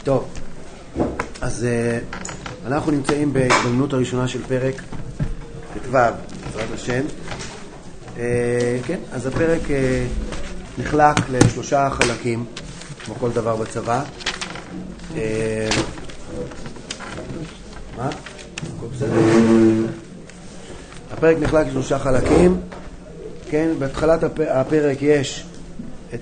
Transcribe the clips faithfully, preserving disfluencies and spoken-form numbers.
טוב, אז uh, אנחנו נמצאים בהתבוננות הראשונה של פרק ט"ו, בעזרת השם. Uh, כן, אז הפרק uh, נחלק לשלושה חלקים, כמו כל דבר בצבא. Uh, מה? הכל בסדר? הפרק נחלק לשלושה חלקים. כן, בהתחלת הפרק יש את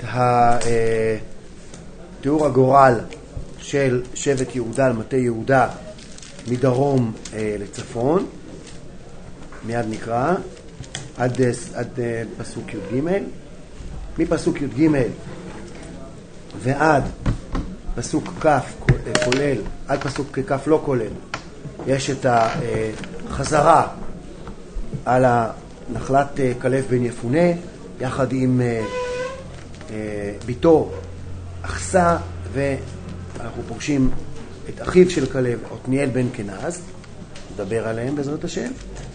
תיאור הגורל של שבט יהודה, מטה יהודה, מדרום אה, לצפון, מיד נקרא, עד, עד אה, פסוק י' ג'. מפסוק י' ג' ועד פסוק כ' כולל, עד פסוק כ' לא כולל, יש את החזרה על נחלת כלב בן יפונה, יחד עם אה, אה, ביתו אחסה, ואנחנו פוגשים את אחיו של כלב, עתניאל בן כנז, נדבר עליהם בעזרת השם.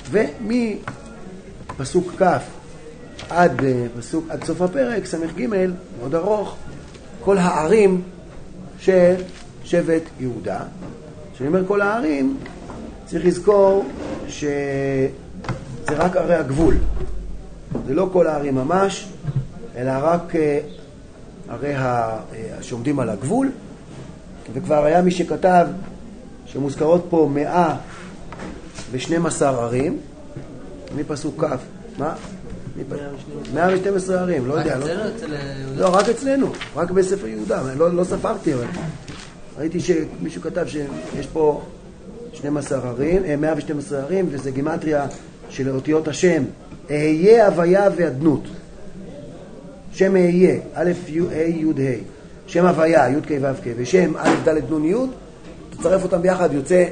ומפסוק כ' עד פסוק עד סוף הפרק סמך ג' מאוד ארוך, כל הערים של שבט יהודה. כשאני אומר כל הערים, צריך לזכור שזה רק ערי הגבול, זה לא כל הערים ממש, אלא רק ערי שעומדים על הגבול. וכבר היה מי שכתב שמוזכרות פה מאה ושתים עשרה ערים מפסוק כ'. מה? מאה ושתים עשרה ערים, לא יודע. לא, רק אצלנו, רק בספר יהודה, לא ספרתי, אבל ראיתי שמישהו כתב שיש פה שתים עשרה ערים, מאה ושתים עשרה ערים, וזה גימטריה של אותיות השם, אהיה, הוויה ואדנות. שם אהיה, א' י' ה' י' ה', שם הוויה, י' כ' ו' כ', ושם א' ד' נ' י', תצרף אותם ביחד, יוצא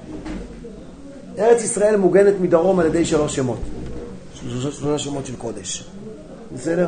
ארץ ישראל מוגנת מדרום על ידי שלוש שמות, שלושה שמות של קודש. בסדר?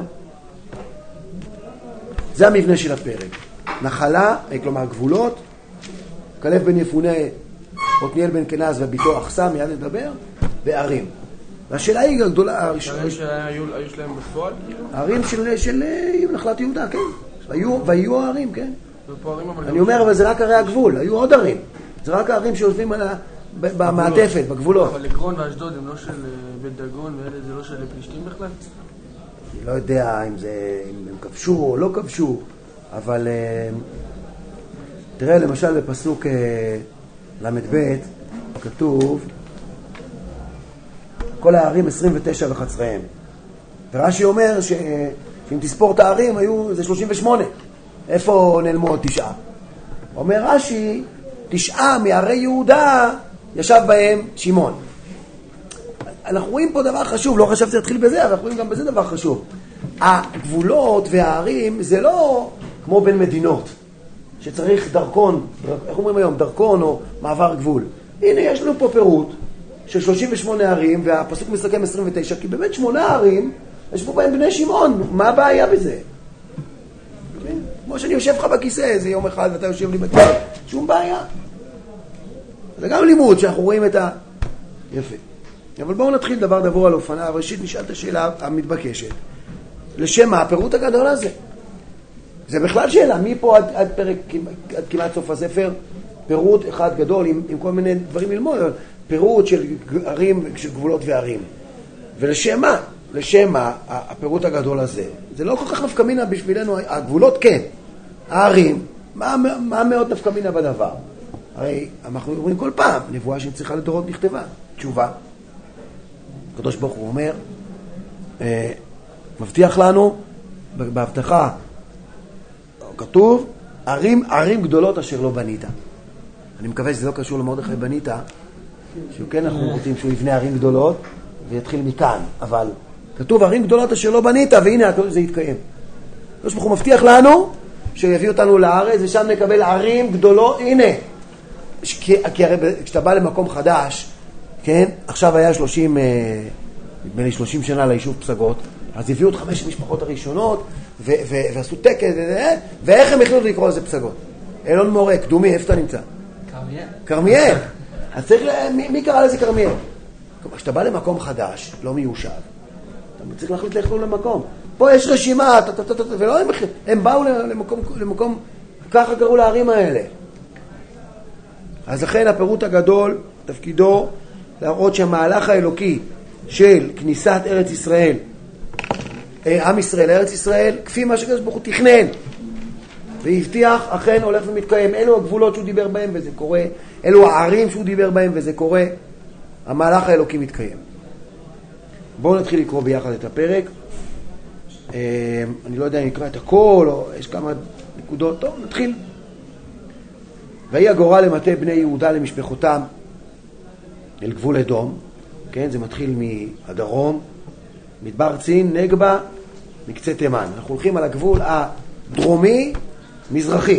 זה המבנה של הפרק. נחלה, כלומר גבולות, כלב בן יפונה, עתניאל בן כנז וביתו אחסה, מיד נדבר, וערים. והשאלה היא הגדולה, הערים שהיו שלהם בפועל? הערים של נחלת יהודה, כן. והיו הערים, כן. אני אומר, אבל זה רק ערי הגבול, היו עוד ערים. זה רק הערים שיושבים במעטפת, בגבולות. אבל עקרון ואשדוד הם לא של בית דגון, ואלה זה לא של פלישתים בכלל? אני לא יודע אם הם כבשו או לא כבשו, אבל תראה למשל בפסוק למד ב' כתוב כל הערים עשרים ותשע וחצריהם. ורש"י אומר שאם תספור את הערים היו זה שלושים ושמונה. איפה נעלמו עוד תשעה? אומר רש"י, תשעה מערי יהודה ישב בהם שמעון. אנחנו רואים פה דבר חשוב, לא חשבתי להתחיל בזה, אבל אנחנו רואים גם בזה דבר חשוב. הגבולות והערים זה לא כמו בין מדינות, שצריך דרכון, איך אומרים היום, דרכון או מעבר גבול. הנה יש לנו פה פירוט של שלושים ושמונה ערים, והפסוק מסכם עשרים ותשע, כי באמת שמונה ערים, יש פה בהם בני שמעון, מה הבעיה בזה? כמו שאני יושב לך בכיסא, איזה יום אחד ואתה יושב לי בכיסא, שום בעיה. זה גם לימוד שאנחנו רואים את ה... יפה. אבל בואו נתחיל דבר דבור על אופניו. ראשית נשאל את השאלה המתבקשת. לשם מה הפירוט הגדול הזה? זה בכלל שאלה, מפה עד, עד פרק, עד כמעט סוף הספר, פירוט אחד גדול עם, עם כל מיני דברים ללמוד, פירוט של ערים, של גבולות וערים. ולשם מה? לשם מה הפירוט הגדול הזה? זה לא כל כך נפקא מינה בשבילנו, הגבולות כן. הערים, מה, מה מאוד נפקא מינה בדבר? הרי אנחנו אומרים כל פעם, נבואה שצריכה לדורות נכתבה. תשובה. הקדוש ברוך הוא אומר, אה, מבטיח לנו, בהבטחה, כתוב, ערים, ערים גדולות אשר לא בנית. אני מקווה שזה לא קשור למרדכי בנית, שהוא כן אנחנו רוצים שהוא יבנה ערים גדולות, ויתחיל מכאן, אבל כתוב ערים גדולות אשר לא בנית, והנה זה יתקיים. הקדוש ברוך הוא מבטיח לנו, שיביא אותנו לארץ, ושם נקבל ערים גדולות, הנה. כי, כי הרי כשאתה בא למקום חדש, כן, עכשיו היה שלושים, נדמה לי שלושים שנה ליישוב פסגות, אז הביאו את חמש המשפחות הראשונות, ו- ו- ועשו טקס, ו- ואיך הם החליטו לקרוא לזה פסגות? אלון מורה, קדומי, איפה אתה נמצא? כרמיאל. כרמיאל. אז צריך, מי, מי קרא לזה כרמיאל? כשאתה בא למקום חדש, לא מיושב, אתה צריך להחליט לכלול למקום. פה יש רשימה, ולא הם, הם באו למקום, למקום, ככה קראו לערים האלה. אז לכן הפירוט הגדול, תפקידו להראות שהמהלך האלוקי של כניסת ארץ ישראל, עם ישראל לארץ ישראל, כפי מה שקדוש ברוך הוא תכנן והבטיח, אכן הולך ומתקיים. אלו הגבולות שהוא דיבר בהם וזה קורה, אלו הערים שהוא דיבר בהם וזה קורה. המהלך האלוקי מתקיים. בואו נתחיל לקרוא ביחד את הפרק. אני לא יודע אם נקרא את הכל או יש כמה נקודות. טוב, נתחיל. ויהי הגורל למטה בני יהודה למשפחותם אל גבול אדום. כן, זה מתחיל מהדרום, מדבר צין, נגבה, מקצה תימן. אנחנו הולכים על הגבול הדרומי, מזרחי.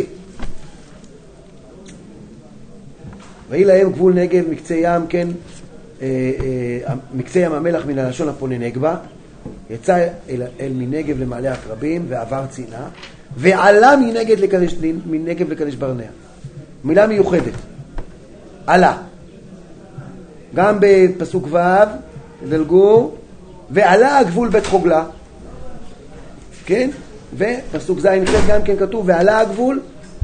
ויהי להם גבול נגב, מקצה ים, כן, אה, אה, מקצה ים המלח מן הלשון הפונה נגבה, יצא אל, אל מנגב למעלה הקרבים ועבר צינה, ועלה מנגב לקדש, מנגב לקדש ברנע. מילה מיוחדת, עלה. גם בפסוק ו' דלגו, ועלה הגבול בית חוגלה, כן? ופסוק ז' ח' גם כן כתוב, ועלה הגבול,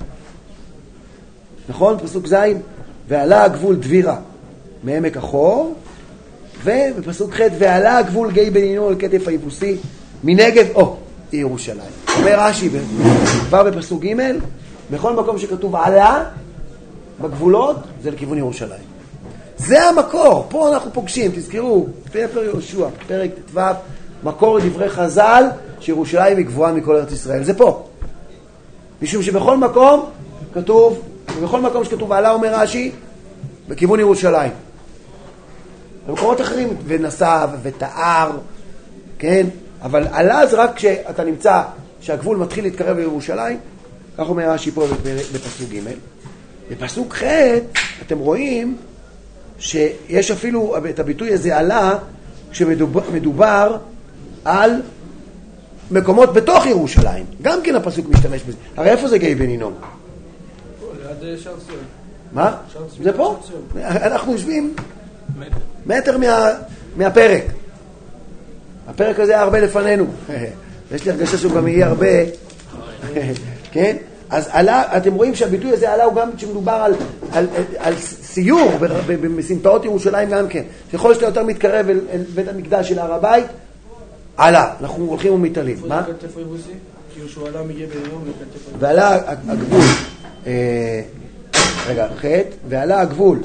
נכון? פסוק ז', ועלה הגבול דבירה מעמק החור, ובפסוק ח' ועלה הגבול גיא בנינו על כתף היבוסי מנגב, או, ירושלים. אומר רש"י, כבר בפסוק ג', בכל מקום שכתוב עלה, בגבולות, זה לכיוון ירושלים. זה המקור, פה אנחנו פוגשים, תזכרו, ספר יהושע, פרק ט"ו, מקור דברי חז"ל, שירושלים היא גבוהה מכל ארץ ישראל. זה פה. משום שבכל מקום כתוב, ובכל מקום שכתוב עלה, אומר רש"י, בכיוון ירושלים. במקומות אחרים, ונסב ותאר, כן? אבל עלה זה רק כשאתה נמצא, שהגבול מתחיל להתקרב לירושלים, כך אומר רש"י פה בפסוק ג'. בפסוק ח' אתם רואים שיש אפילו את הביטוי הזה עלה, כשמדובר מדובר על מקומות בתוך ירושלים. גם כן הפסוק משתמש בזה. הרי איפה זה גיא בן הינום? ליד שער ציון. מה? זה פה? אנחנו יושבים מטר מה, מהפרק. הפרק הזה היה הרבה לפנינו. יש לי הרגשה שהוא גם יהיה הרבה. כן? אז עלה, אתם רואים שהביטוי הזה עלה הוא גם כשמדובר על, על, על, על סיור בסמטאות ירושלים גם כן. שיכול שאתה יותר מתקרב אל, אל בית המקדש של הר הבית, עלה. אנחנו הולכים ומתעלים. מה? כתף היבוסי? כי שהוא עלה מגיע ביום לכתף היבוסי. ועלה הגבול, אה, רגע, חטא, ועלה הגבול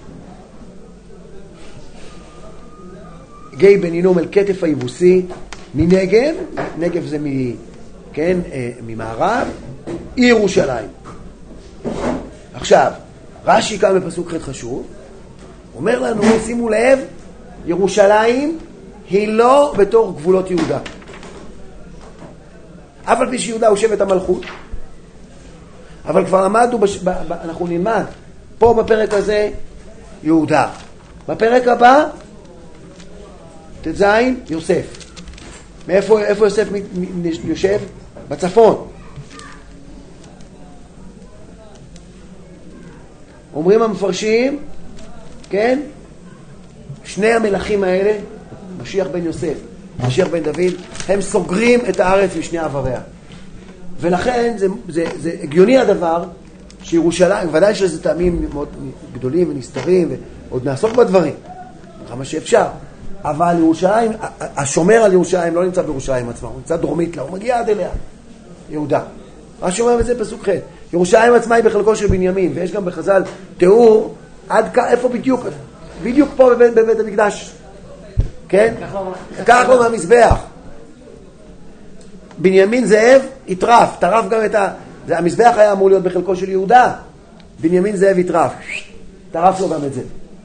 גיא בן הינום אל כתף היבוסי מנגב, נגב זה מ, כן, אה, ממערב, ירושלים. עכשיו, רש"י כאן בפסוק ח' חשוב, אומר לנו, שימו לב, ירושלים היא לא בתור גבולות יהודה. אף על פי שיהודה הוא שבט המלכות, אבל כבר למדנו, בש... ב... ב... אנחנו נלמד פה בפרק הזה יהודה. בפרק הבא, תז, יוסף. מאיפה איפה יוסף יושב? בצפון. אומרים המפרשים, כן? שני המלכים האלה, משיח בן יוסף, משיח בן דוד, הם סוגרים את הארץ משני עבריה. ולכן זה, זה, זה הגיוני הדבר שירושלים, ודאי שזה טעמים מאוד גדולים ונסתרים, ועוד נעסוק בדברים, כמה שאפשר. אבל ירושלים, השומר על ירושלים לא נמצא בירושלים עצמה, הוא נמצא דרומית לה, הוא מגיע עד אליה, יהודה. מה שאומר בזה פסוק ח' ירושלים עצמה היא בחלקו של בנימין, ויש גם בחז"ל תיאור עד כאן, איפה בדיוק, בדיוק פה בבית, בבית המקדש, כן? כך לו מהמזבח. בנימין זאב יטרף, טרף גם את ה... זה, המזבח היה אמור להיות בחלקו של יהודה, בנימין זאב יטרף, טרף לו גם את זה.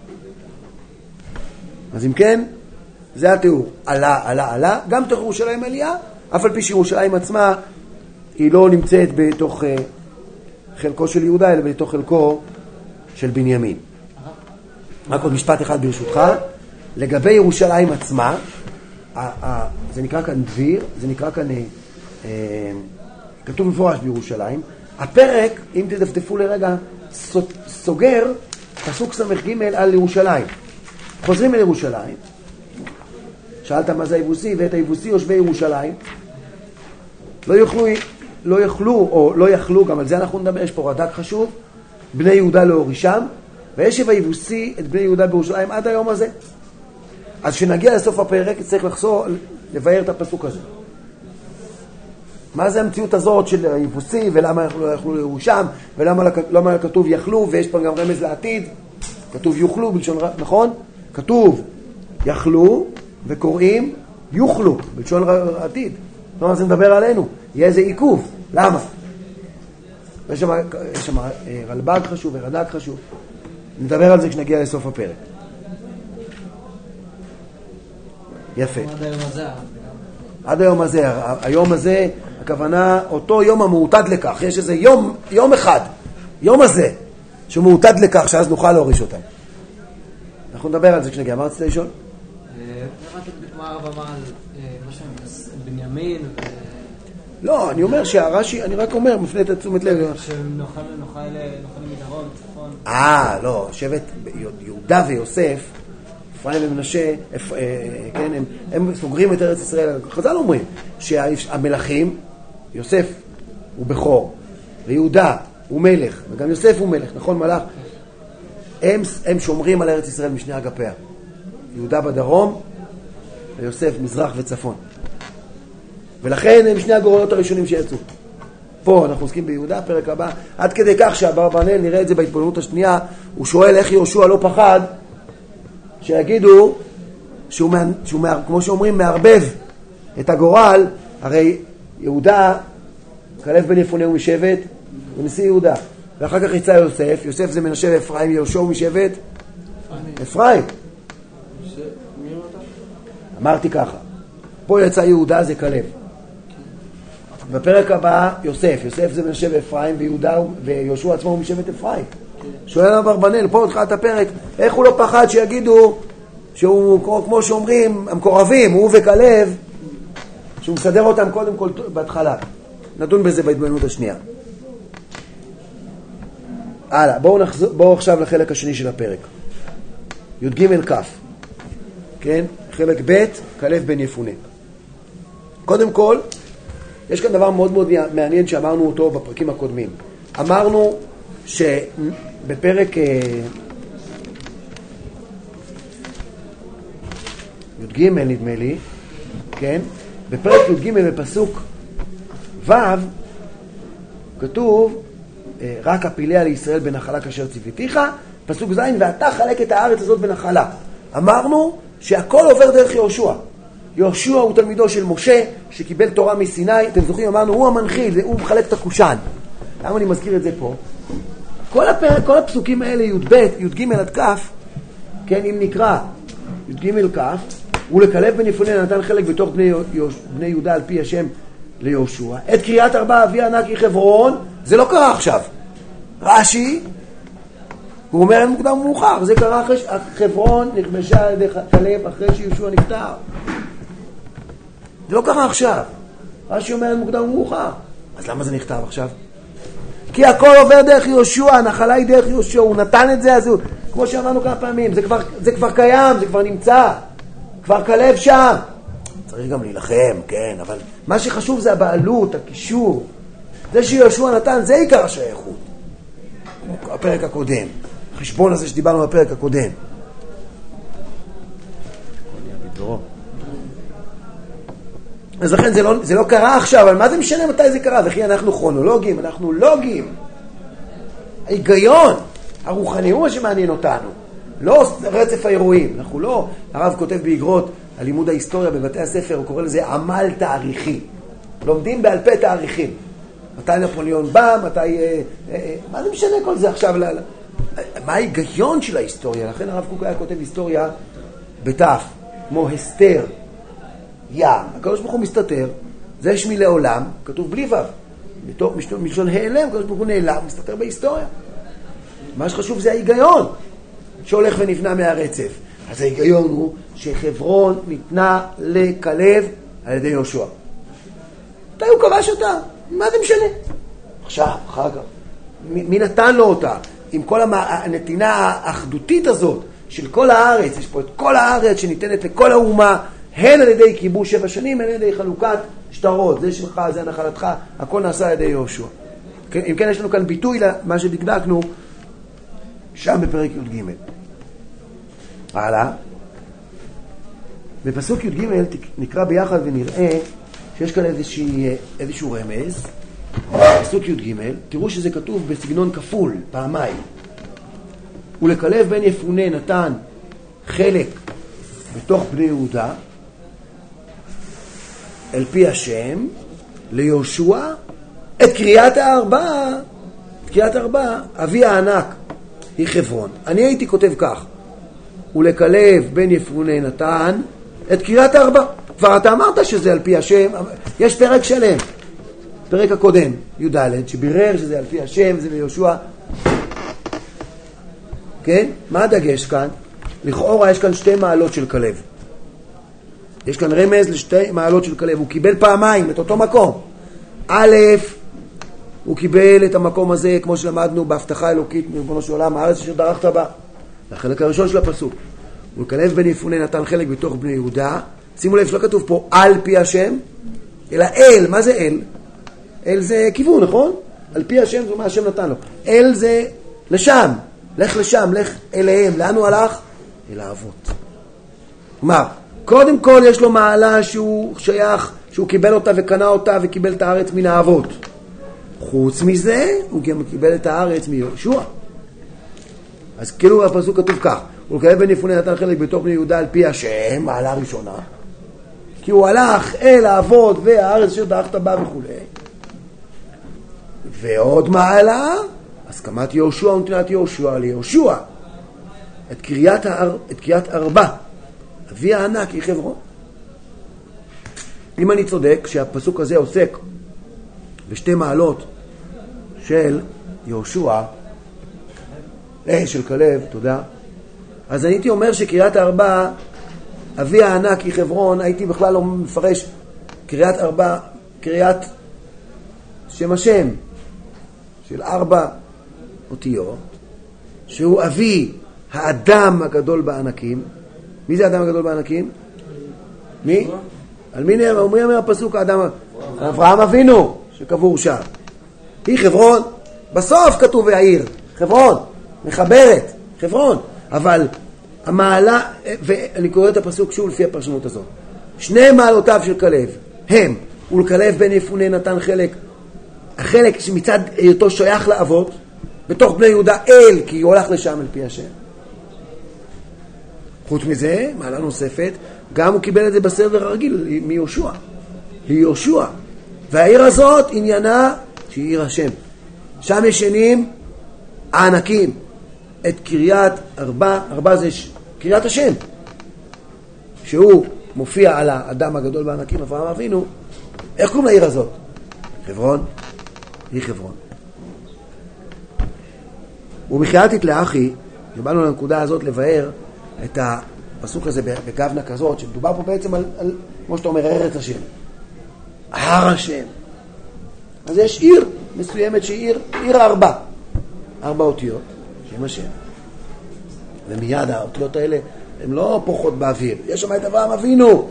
אז אם כן, זה התיאור, עלה, עלה, עלה, גם תוך ירושלים עלייה, אף על פי שירושלים עצמה היא לא נמצאת בתוך uh, חלקו של יהודה, אלא בתוך חלקו של בנימין. רק עוד משפט אחד ברשותך, לגבי ירושלים עצמה, ה- ה- זה נקרא כאן דביר, זה נקרא כאן, uh, uh, כתוב מפורש בירושלים, הפרק, אם תדפדפו לרגע, סוגר פסוק סמך ג' על ירושלים. חוזרים אל ירושלים, שאלת מה זה היבוסי, ואת היבוסי יושבי ירושלים, לא יוכלו, לא יוכלו, או לא יכלו, גם על זה אנחנו נדבר, יש פה רד"ק חשוב, בני יהודה להורישם, וישב היבוסי את בני יהודה בירושלים עד היום הזה. אז כשנגיע לסוף הפרק צריך לחזור לבאר את הפסוק הזה. מה זה המציאות הזאת של היבוסי, ולמה לא יכלו לירושם, ולמה כתוב יכלו, ויש פה גם רמז לעתיד, כתוב יוכלו בלשון, נכון? כתוב יכלו וקוראים יוכלו בלשון עתיד. כלומר זה מדבר עלינו, יהיה איזה עיכוב. למה? יש שם, יש שם רלב"ג חשוב ורד"ג חשוב. נדבר על זה כשנגיע לסוף הפרק. יפה. עד היום הזה. עד היום הזה. היום הזה, הכוונה, אותו יום המעוטד לכך. יש איזה יום, יום אחד, יום הזה, שמעוטד לכך, שאז נוכל להוריש אותם. אנחנו נדבר על זה כשנגיע. מה רצית לשאול? הבנתי מה הרב אמר על בנימין. לא, אני אומר שהרש"י, אני רק אומר, מפנה את תשומת לב. שנוכל מדרום, צפון. אה, לא, שבט יהודה ויוסף, אפרים ומנשה, כן, הם, הם סוגרים את ארץ ישראל. חז"ל אומרים שהמלכים, יוסף הוא בכור, ויהודה הוא מלך, וגם יוסף הוא מלך, נכון מלך? הם, הם שומרים על ארץ ישראל משני אגפיה. יהודה בדרום, ויוסף מזרח וצפון. ולכן הם שני הגורלות הראשונים שיצאו. פה אנחנו עוסקים ביהודה, פרק הבא, עד כדי כך שהאברבנאל, נראה את זה בהתבוננות השנייה, הוא שואל איך יהושע לא פחד, שיגידו שהוא, שהוא כמו שאומרים, מערבב את הגורל. הרי יהודה, כלב בן יפונה הוא משבט, הוא נשיא יהודה. ואחר כך יצא יוסף, יוסף זה מנשה ואפרים, יהושע הוא משבט אפרים. אמרתי ככה, פה יצא יהודה זה כלב. בפרק הבא יוסף, יוסף זה מנשה ואפרים, ויהודה ויהושע עצמו הוא משבט אפרים. שואל אברבנאל, פה התחלת הפרק, איך הוא לא פחד שיגידו שהוא, כמו שאומרים, המקורבים, הוא וכלב, שהוא מסדר אותם קודם כל בהתחלה. נדון בזה בהתבוננות השנייה. הלאה, בואו נחזור, בואו עכשיו לחלק השני של הפרק. י"ג כ', כן? חלק ב', כלב בן יפונה. קודם כל, יש כאן דבר מאוד מאוד מעניין שאמרנו אותו בפרקים הקודמים. אמרנו שבפרק י"ג נדמה לי, כן? בפרק י"ג בפסוק ו' כתוב רק הפיליה לישראל בנחלה כאשר ציוויתיך, פסוק ז' ואתה חלק את הארץ הזאת בנחלה. אמרנו שהכל עובר דרך יהושע. יהושע הוא תלמידו של משה שקיבל תורה מסיני. אתם זוכרים, אמרנו, הוא המנחיל, הוא מחלק את הקושן. למה אני מזכיר את זה פה? כל הפרק, כל הפסוקים האלה, י"ב, י"ג עד כ', כן, אם נקרא י"ג כ', הוא לכלב בן יפונה נתן חלק בתוך בני, בני יהודה על פי השם ליהושע. את קריאת ארבע אבי ענק היא חברון, זה לא קרה עכשיו. רש"י, הוא אומר אין מוקדם ומאוחר, זה קרה אחרי חברון נכבשה על ידי כלב אחרי שיהושע נפטר. זה לא קרה עכשיו. רש"י אומר אין מוקדם ומאוחר. אז למה זה נכתב עכשיו? כי הכל עובר דרך יהושע, הנחלה היא דרך יהושע, הוא נתן את זה, אז הוא, כמו שאמרנו כמה פעמים, זה כבר, זה כבר קיים, זה כבר נמצא, כבר כלב שם. צריך גם להילחם, כן, אבל מה שחשוב זה הבעלות, הקישור. זה שיהושע נתן, זה עיקר השייכות. הפרק הקודם, החשבון הזה שדיברנו בפרק הקודם. אז לכן זה לא, זה לא קרה עכשיו, אבל מה זה משנה מתי זה קרה? וכי אנחנו כרונולוגים, אנחנו לוגים. ההיגיון הרוחני הוא מה שמעניין אותנו. לא רצף האירועים. אנחנו לא, הרב כותב באגרות על לימוד ההיסטוריה בבתי הספר, הוא קורא לזה עמל תאריכי. לומדים בעל פה תאריכים. מתי נפוליאון בא, מתי... אה, אה, מה זה משנה כל זה עכשיו? לה, מה ההיגיון של ההיסטוריה? לכן הרב קוק היה כותב היסטוריה בתף, כמו הסתר. ים, הקדוש ברוך הוא מסתתר, זה שמי לעולם, כתוב בלי ו', מלשון העלם, הקדוש ברוך הוא נעלם, מסתתר בהיסטוריה. מה שחשוב זה ההיגיון שהולך ונבנה מהרצף. אז ההיגיון הוא שחברון ניתנה לכלב על ידי יהושע. מתי הוא כבש אותה? מה זה משנה? עכשיו, אחר כך. מי נתן לו אותה? עם כל הנתינה האחדותית הזאת של כל הארץ, יש פה את כל הארץ שניתנת לכל האומה, הן על ידי כיבוש שבע שנים, הן על ידי חלוקת שטרות, זה שלך, זה נחלתך, הכל נעשה על ידי יהושע. אם כן, יש לנו כאן ביטוי למה שדקדקנו, שם בפרק י"ג. הלאה. בפסוק י"ג נקרא ביחד ונראה שיש כאן איזושהי, איזשהו רמז. פסוק י"ג, תראו שזה כתוב בסגנון כפול, פעמיים. ולכלב בן יפונה נתן חלק בתוך בני יהודה, אל פי השם, ליהושע, את קריית הארבע, את קריית הארבע, אבי הענק, היא חברון. אני הייתי כותב כך, ולכלב בן יפונה נתן את קריית הארבע. כבר אתה אמרת שזה על פי השם, יש פרק שלם, פרק הקודם, י"ד, שבירר שזה על פי השם, זה ליהושע. כן? מה הדגש כאן? לכאורה יש כאן שתי מעלות של כלב. יש כאן רמז לשתי מעלות של כלב. הוא קיבל פעמיים את אותו מקום. א', הוא קיבל את המקום הזה, כמו שלמדנו, בהבטחה אלוקית מריבונו של עולם, הארץ אשר דרכת בה. החלק הראשון של הפסוק. ולכלב בן יפונה נתן חלק בתוך בני יהודה. שימו לב שלא כתוב פה על פי השם, אלא אל. מה זה אל? אל זה כיוון, נכון? על פי השם זה מה השם נתן לו. אל זה לשם. לך לשם, לך אליהם. לאן הוא הלך? אל האבות. כלומר, קודם כל יש לו מעלה שהוא שייך, שהוא קיבל אותה וקנה אותה וקיבל את הארץ מן האבות. חוץ מזה, הוא גם קיבל את הארץ מיהושע. אז כאילו הפסוק כתוב כך, ולכלב בן יפונה נתן חלק בתוך בני יהודה על פי השם, מעלה ראשונה, כי הוא הלך אל האבות והארץ אשר דרכת בה וכו'. ועוד מעלה, הסכמת יהושע ונתינת יהושע ליהושע, את קריית, האר... את קריית ארבע, אבי הענק היא חברון. אם אני צודק שהפסוק הזה עוסק בשתי מעלות של יהושע, אה, של כלב, תודה, אז אני הייתי אומר שקריית ארבע, אבי הענק היא חברון, הייתי בכלל לא מפרש קריית ארבע, קריית שם השם, של ארבע אותיות, שהוא אבי האדם הגדול בענקים. מי זה האדם הגדול בענקים? מי? על מי נאמר? אומרים מהפסוק האדם, אברהם אבינו שקבור שם. היא חברון. בסוף כתוב העיר, חברון, מחברת, חברון. אבל המעלה, ואני קורא את הפסוק שוב לפי הפרשנות הזאת, שני מעלותיו של כלב הם, ולכלב בן יפונה נתן חלק, החלק שמצד היותו שייך לאבות, בתוך בני יהודה אל, כי הוא הולך לשם אל פי השם. חוץ מזה, מעלה נוספת, גם הוא קיבל את זה בסדר הרגיל מיהושע. ליהושע. והעיר הזאת עניינה שהיא עיר השם. שם ישנים הענקים. את קריית ארבע, ארבע זה קריית השם. שהוא מופיע על האדם הגדול בענקים, אברהם אבינו. איך קוראים לעיר הזאת? חברון. היא חברון. ומחייתית לאחי, שבאנו לנקודה הזאת לבאר את הפסוק הזה בגוונה כזאת, שמדובר פה בעצם על, על כמו שאתה אומר, ארץ השם. הר השם. אז יש עיר מסוימת שהיא עיר, עיר ארבע. ארבע אותיות, שם השם. ומיד האותיות האלה, הן לא פחות באוויר. יש שם את אברהם אבינו.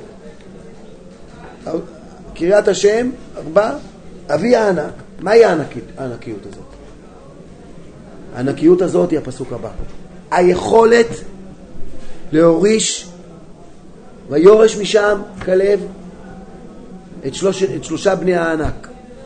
קריית השם, ארבע, אבי הענק. מהי הענקיות, הענקיות הזאת? הענקיות הזאת היא הפסוק הבא. היכולת להוריש ויורש משם כלב את, שלוש, את שלושה בני הענק.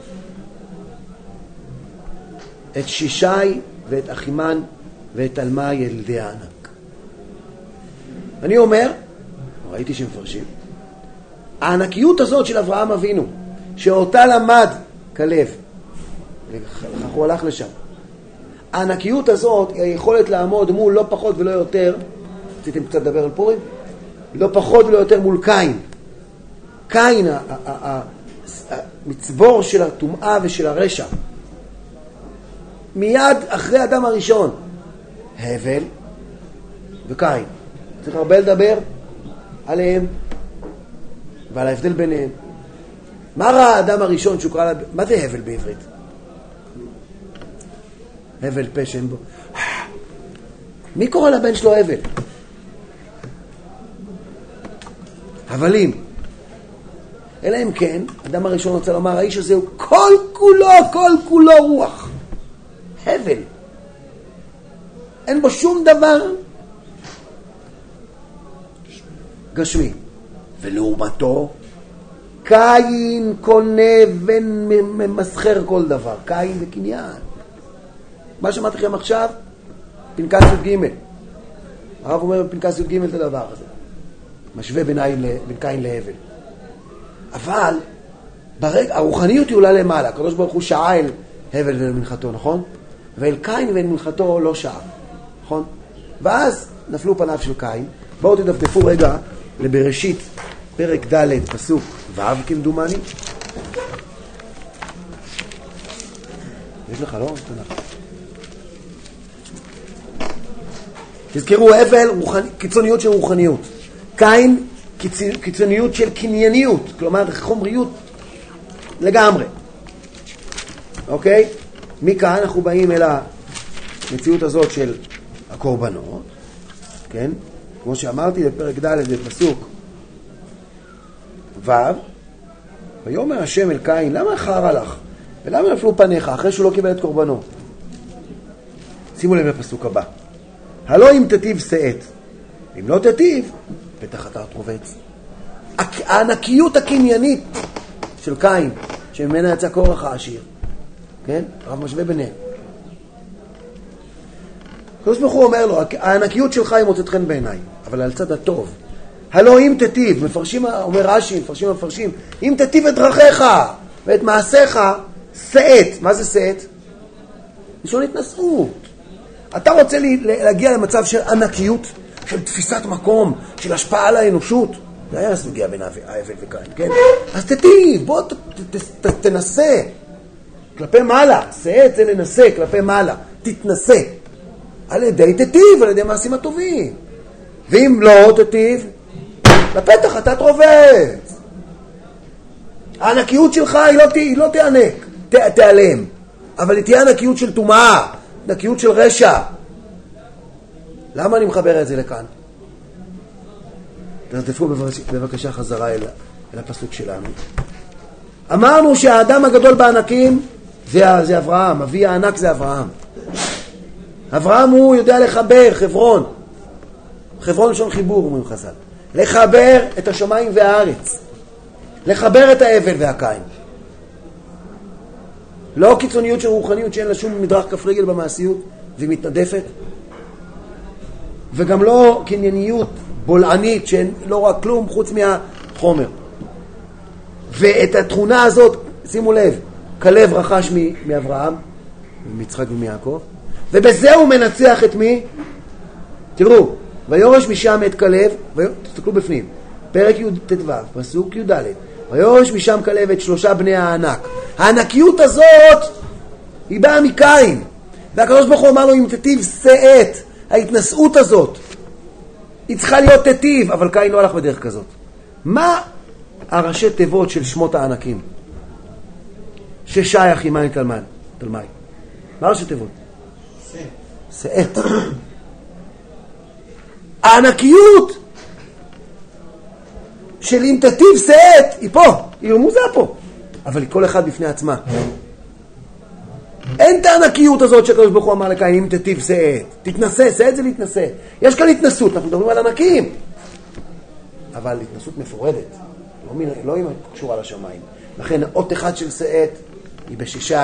את שישי ואת אחימן ואת אלמי ילדי הענק. אני אומר, ראיתי שמפרשים, הענקיות הזאת של אברהם אבינו, שאותה למד כלב, וכך הוא הלך לשם, הענקיות הזאת היא היכולת לעמוד מול לא פחות ולא יותר, רציתם קצת לדבר על פורים? לא פחות ולא יותר מול קין. קין, המצבור של הטומאה ושל הרשע. מיד אחרי אדם הראשון, הבל וקין. צריך הרבה לדבר עליהם ועל ההבדל ביניהם. מה ראה האדם הראשון שהוא קרא לה... מה זה הבל בעברית? הבל פה שאין בו. מי קורא לבן שלו הבל? הבלים. אלא אם כן, אדם הראשון רוצה לומר, האיש הזה הוא כל כולו, כל כולו רוח. הבל. אין בו שום דבר גשמי. ולעומתו, קין קונה וממסחר כל דבר. קין זה קניין. מה שמעתי לכם עכשיו? פנקס י"ג. הרב אומר בפנקס י"ג את הדבר הזה. משווה בין קין להבל. אבל ברגע, הרוחניות היא עולה למעלה. הקדוש ברוך הוא שעה אל הבל ואל מנחתו, נכון? ואל קין ואל מנחתו לא שעה, נכון? ואז נפלו פניו של קין. בואו תדפדפו רגע לבראשית, פרק ד' פסוק ו' כמדומני. יש לך, לא? תזכרו, הבל, רוחני, קיצוניות של רוחניות. קין, קיצוניות של קנייניות, כלומר חומריות לגמרי. אוקיי? מכאן אנחנו באים אל המציאות הזאת של הקורבנות, כן? כמו שאמרתי בפרק ד' בפסוק ו', ויאמר השם אל קין, למה חרה לך? ולמה נפלו פניך אחרי שהוא לא קיבל את קורבנו? שימו לב לפסוק הבא. הלא אם תטיב שאת, אם לא תטיב, בטח אתה תרובץ. הענקיות הקניינית של קין, שממנה יצא קורח העשיר, כן? הרב משווה ביניהם. הקדוש ברוך הוא אומר לו, הענקיות שלך היא מוצאת חן בעיניי, אבל על צד הטוב. הלא אם תטיב, מפרשים, אומר רש"י, מפרשים המפרשים, אם תטיב את דרכיך ואת מעשיך, שאת. מה זה שאת? לשון התנשאות. אתה רוצה להגיע למצב של ענקיות, של תפיסת מקום, של השפעה על האנושות. זה היה סוגיה בין האבל וקין, כן? אז תטיב, בוא ת, ת, ת, תנסה. כלפי מעלה, שאת זה לנסה, כלפי מעלה. תתנסה. על ידי תטיב, על ידי מעשים הטובים. ואם לא תטיב, לפתח אתה תרובץ. הענקיות שלך היא לא, היא לא תענק, ת, תיעלם. אבל היא תהיה ענקיות של טומאה, ענקיות של רשע. למה אני מחבר את זה לכאן? תרדפו בבקשה חזרה אל, אל הפסוק שלנו. אמרנו שהאדם הגדול בענקים זה, זה אברהם, אבי הענק זה אברהם. אברהם הוא יודע לחבר, חברון. חברון לשון חיבור, אומרים חז"ל. לחבר את השמיים והארץ. לחבר את האבל והקין. לא קיצוניות של רוחניות שאין לה שום מדרך כף רגל במעשיות והיא מתנדפת. וגם לא קנייניות בולענית שאין לא רק כלום חוץ מהחומר. ואת התכונה הזאת, שימו לב, כלב רכש מאברהם, מיצחק ומיעקב, ובזה הוא מנצח את מי? תראו, ויורש משם את כלב, תסתכלו בפנים, פרק י"ט"ו, פסוק י"ד, ויורש משם כלב את שלושה בני הענק. הענקיות הזאת היא באה מקין, והקדוש ברוך הוא אמר לו אם תטיב שאת, ההתנשאות הזאת היא צריכה להיות תטיב, אבל קין לא הלך בדרך כזאת. מה הראשי תיבות של שמות הענקים ששייך עמני תלמי? תלמי מה ראשי תיבות? שאת. הענקיות של אם תטיב שאת היא פה, היא רמוזה פה, אבל היא כל אחד בפני עצמה. אין את הענקיות הזאת שהקדוש ברוך הוא אמר לקין אם תטיב שאת, תתנסה, שאת זה להתנסה. יש כאן התנסות, אנחנו מדברים על ענקים, אבל התנסות מפורדת, לא, מין, לא עם קשורה לשמיים. לכן אות אחד של שאת היא בששי,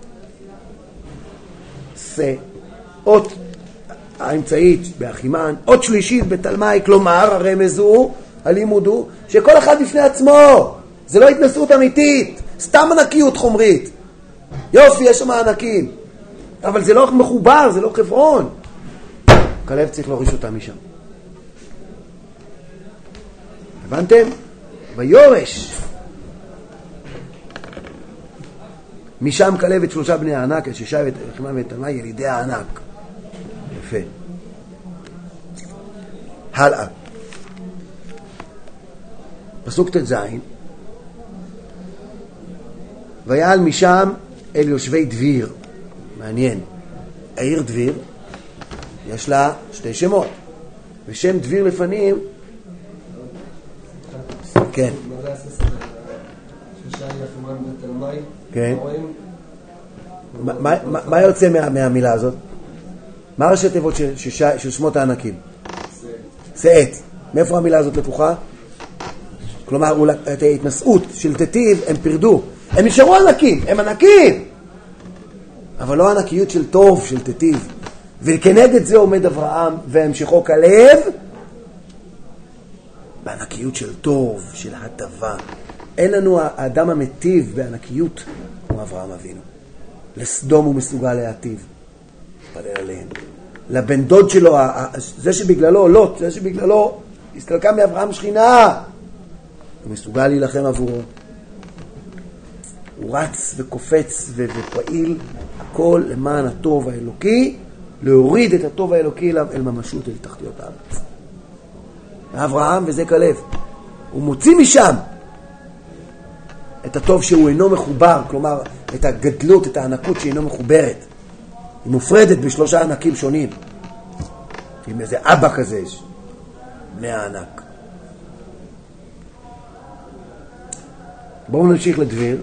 שא, אות האמצעית באחימן, אות שלישית בתלמי, כלומר הרמז הוא, הלימוד הוא, שכל אחד בפני עצמו, זה לא התנסות אמיתית, סתם ענקיות חומרית. יופי, יש שם ענקים, אבל זה לא מחובר, זה לא חברון. כלב צריך להוריש אותה משם. הבנתם? ויורש משם כלב את שלושה בני הענק, את ששי ואת אחימן ואת תלמי, ילידי הענק. יפה. הלאה. פסוק ת' ויעל משם אל יושבי דביר. מעניין. העיר דביר יש לה שתי שמות. ושם דביר לפנים כן. כן. מה יוצא מהמילה הזאת? מה ראשי תיבות של, של, של שמות הענקים? שאת. מאיפה המילה הזאת לקוחה? כלומר, את ההתנשאות של תיטיב הם פרדו. הם נשארו ענקים, הם ענקים! אבל לא ענקיות של טוב, של תיטיב. וכנגד זה עומד אברהם והמשכו כלב, בענקיות של טוב, של הטבה. אין לנו האדם המטיב בענקיות כמו אברהם אבינו. לסדום הוא מסוגל להטיב. פלל עליהם. לבן דוד שלו, זה שבגללו, לוט, זה שבגללו הסתלקה מאברהם שכינה, הוא מסוגל להילחם עבורו. הוא רץ וקופץ ופעיל, הכל למען הטוב האלוקי, להוריד את הטוב האלוקי אל ממשות, אל תחתיות הארץ. אברהם וזה כלב. הוא מוציא משם את הטוב שהוא אינו מחובר, כלומר את הגדלות, את הענקות שאינו מחוברת. היא מופרדת בשלושה ענקים שונים. עם איזה אבא כזה, בני הענק. בואו נמשיך לדביר.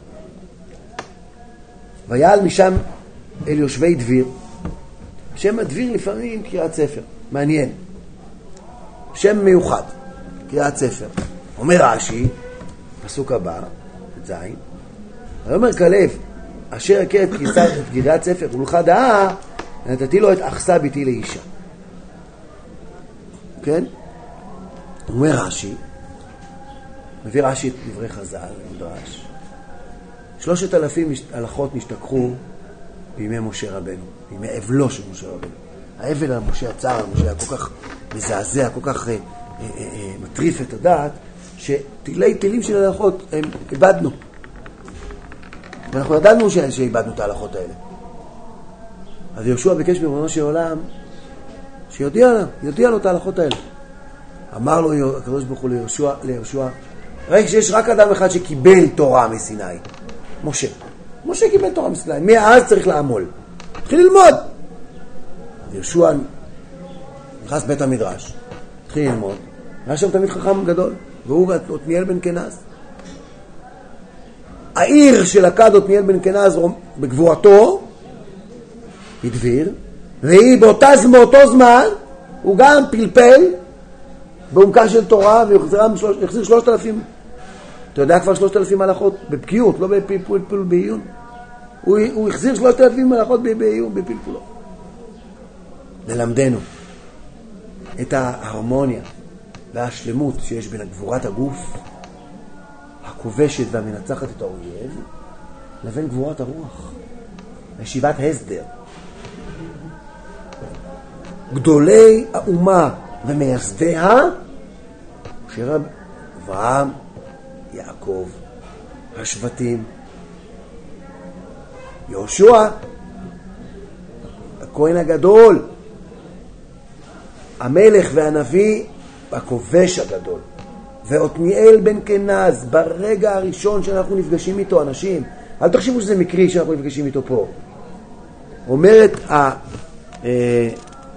ויעל משם אל יושבי דביר. שם הדביר לפעמים קריאת ספר. מעניין. שם מיוחד. קריאת ספר. אומר רש"י, פסוק הבא, זין. ואומר כלב, אשר הכר את קריאת ספר ולך דעה, נתתי לו את אחסה ביתי לאישה. כן? אומר רש"י, מביא רש"י את דברי חז"ל, מדרש. שלושת אלפים הלכות נשתכחו בימי משה רבנו, בימי אבלו של משה רבנו. האבל על משה הצער, על משה היה כל כך מזעזע, כל כך אה, אה, אה, מטריף את הדעת, שתילי תילים של הלכות הם איבדנו. ואנחנו ידענו שאיבדנו את ההלכות האלה. אז יהושע ביקש בריבונו של עולם שיודיע לו, יודיע לו את ההלכות האלה. אמר לו הקדוש ברוך הוא ליהושע, ליהושע, ראי שיש רק אדם אחד שקיבל תורה מסיני, משה. משה קיבל תורה מסיני, מאז צריך לעמול. התחיל ללמוד. אז יהושע נכנס בית המדרש, התחיל ללמוד. היה שם תמיד חכם גדול, והוא עתניאל בן כנז. העיר שלקד עתניאל בן כנז בגבורתו, בדביר, והיא באותה, באותו זמן, הוא גם פלפל בעומקה של תורה, והחזיר שלושת אלפים. אתה יודע כבר שלושת אלפים הלכות בפקיעות, לא בפלפול בעיון. הוא, הוא החזיר שלושת אלפים הלכות בעיון, בפלפולו. ללמדנו את ההרמוניה והשלמות שיש בין גבורת הגוף, הכובשת והמנצחת את האויב, לבין גבורת הרוח, ישיבת הסדר. גדולי האומה ומייסדיה, משה אברהם, יעקב, השבטים, יהושע, הכהן הגדול, המלך והנביא, הכובש הגדול, ועתניאל בן כנז, ברגע הראשון שאנחנו נפגשים איתו, אנשים, אל תחשבו שזה מקרי שאנחנו נפגשים איתו פה. אומרת ה... אה,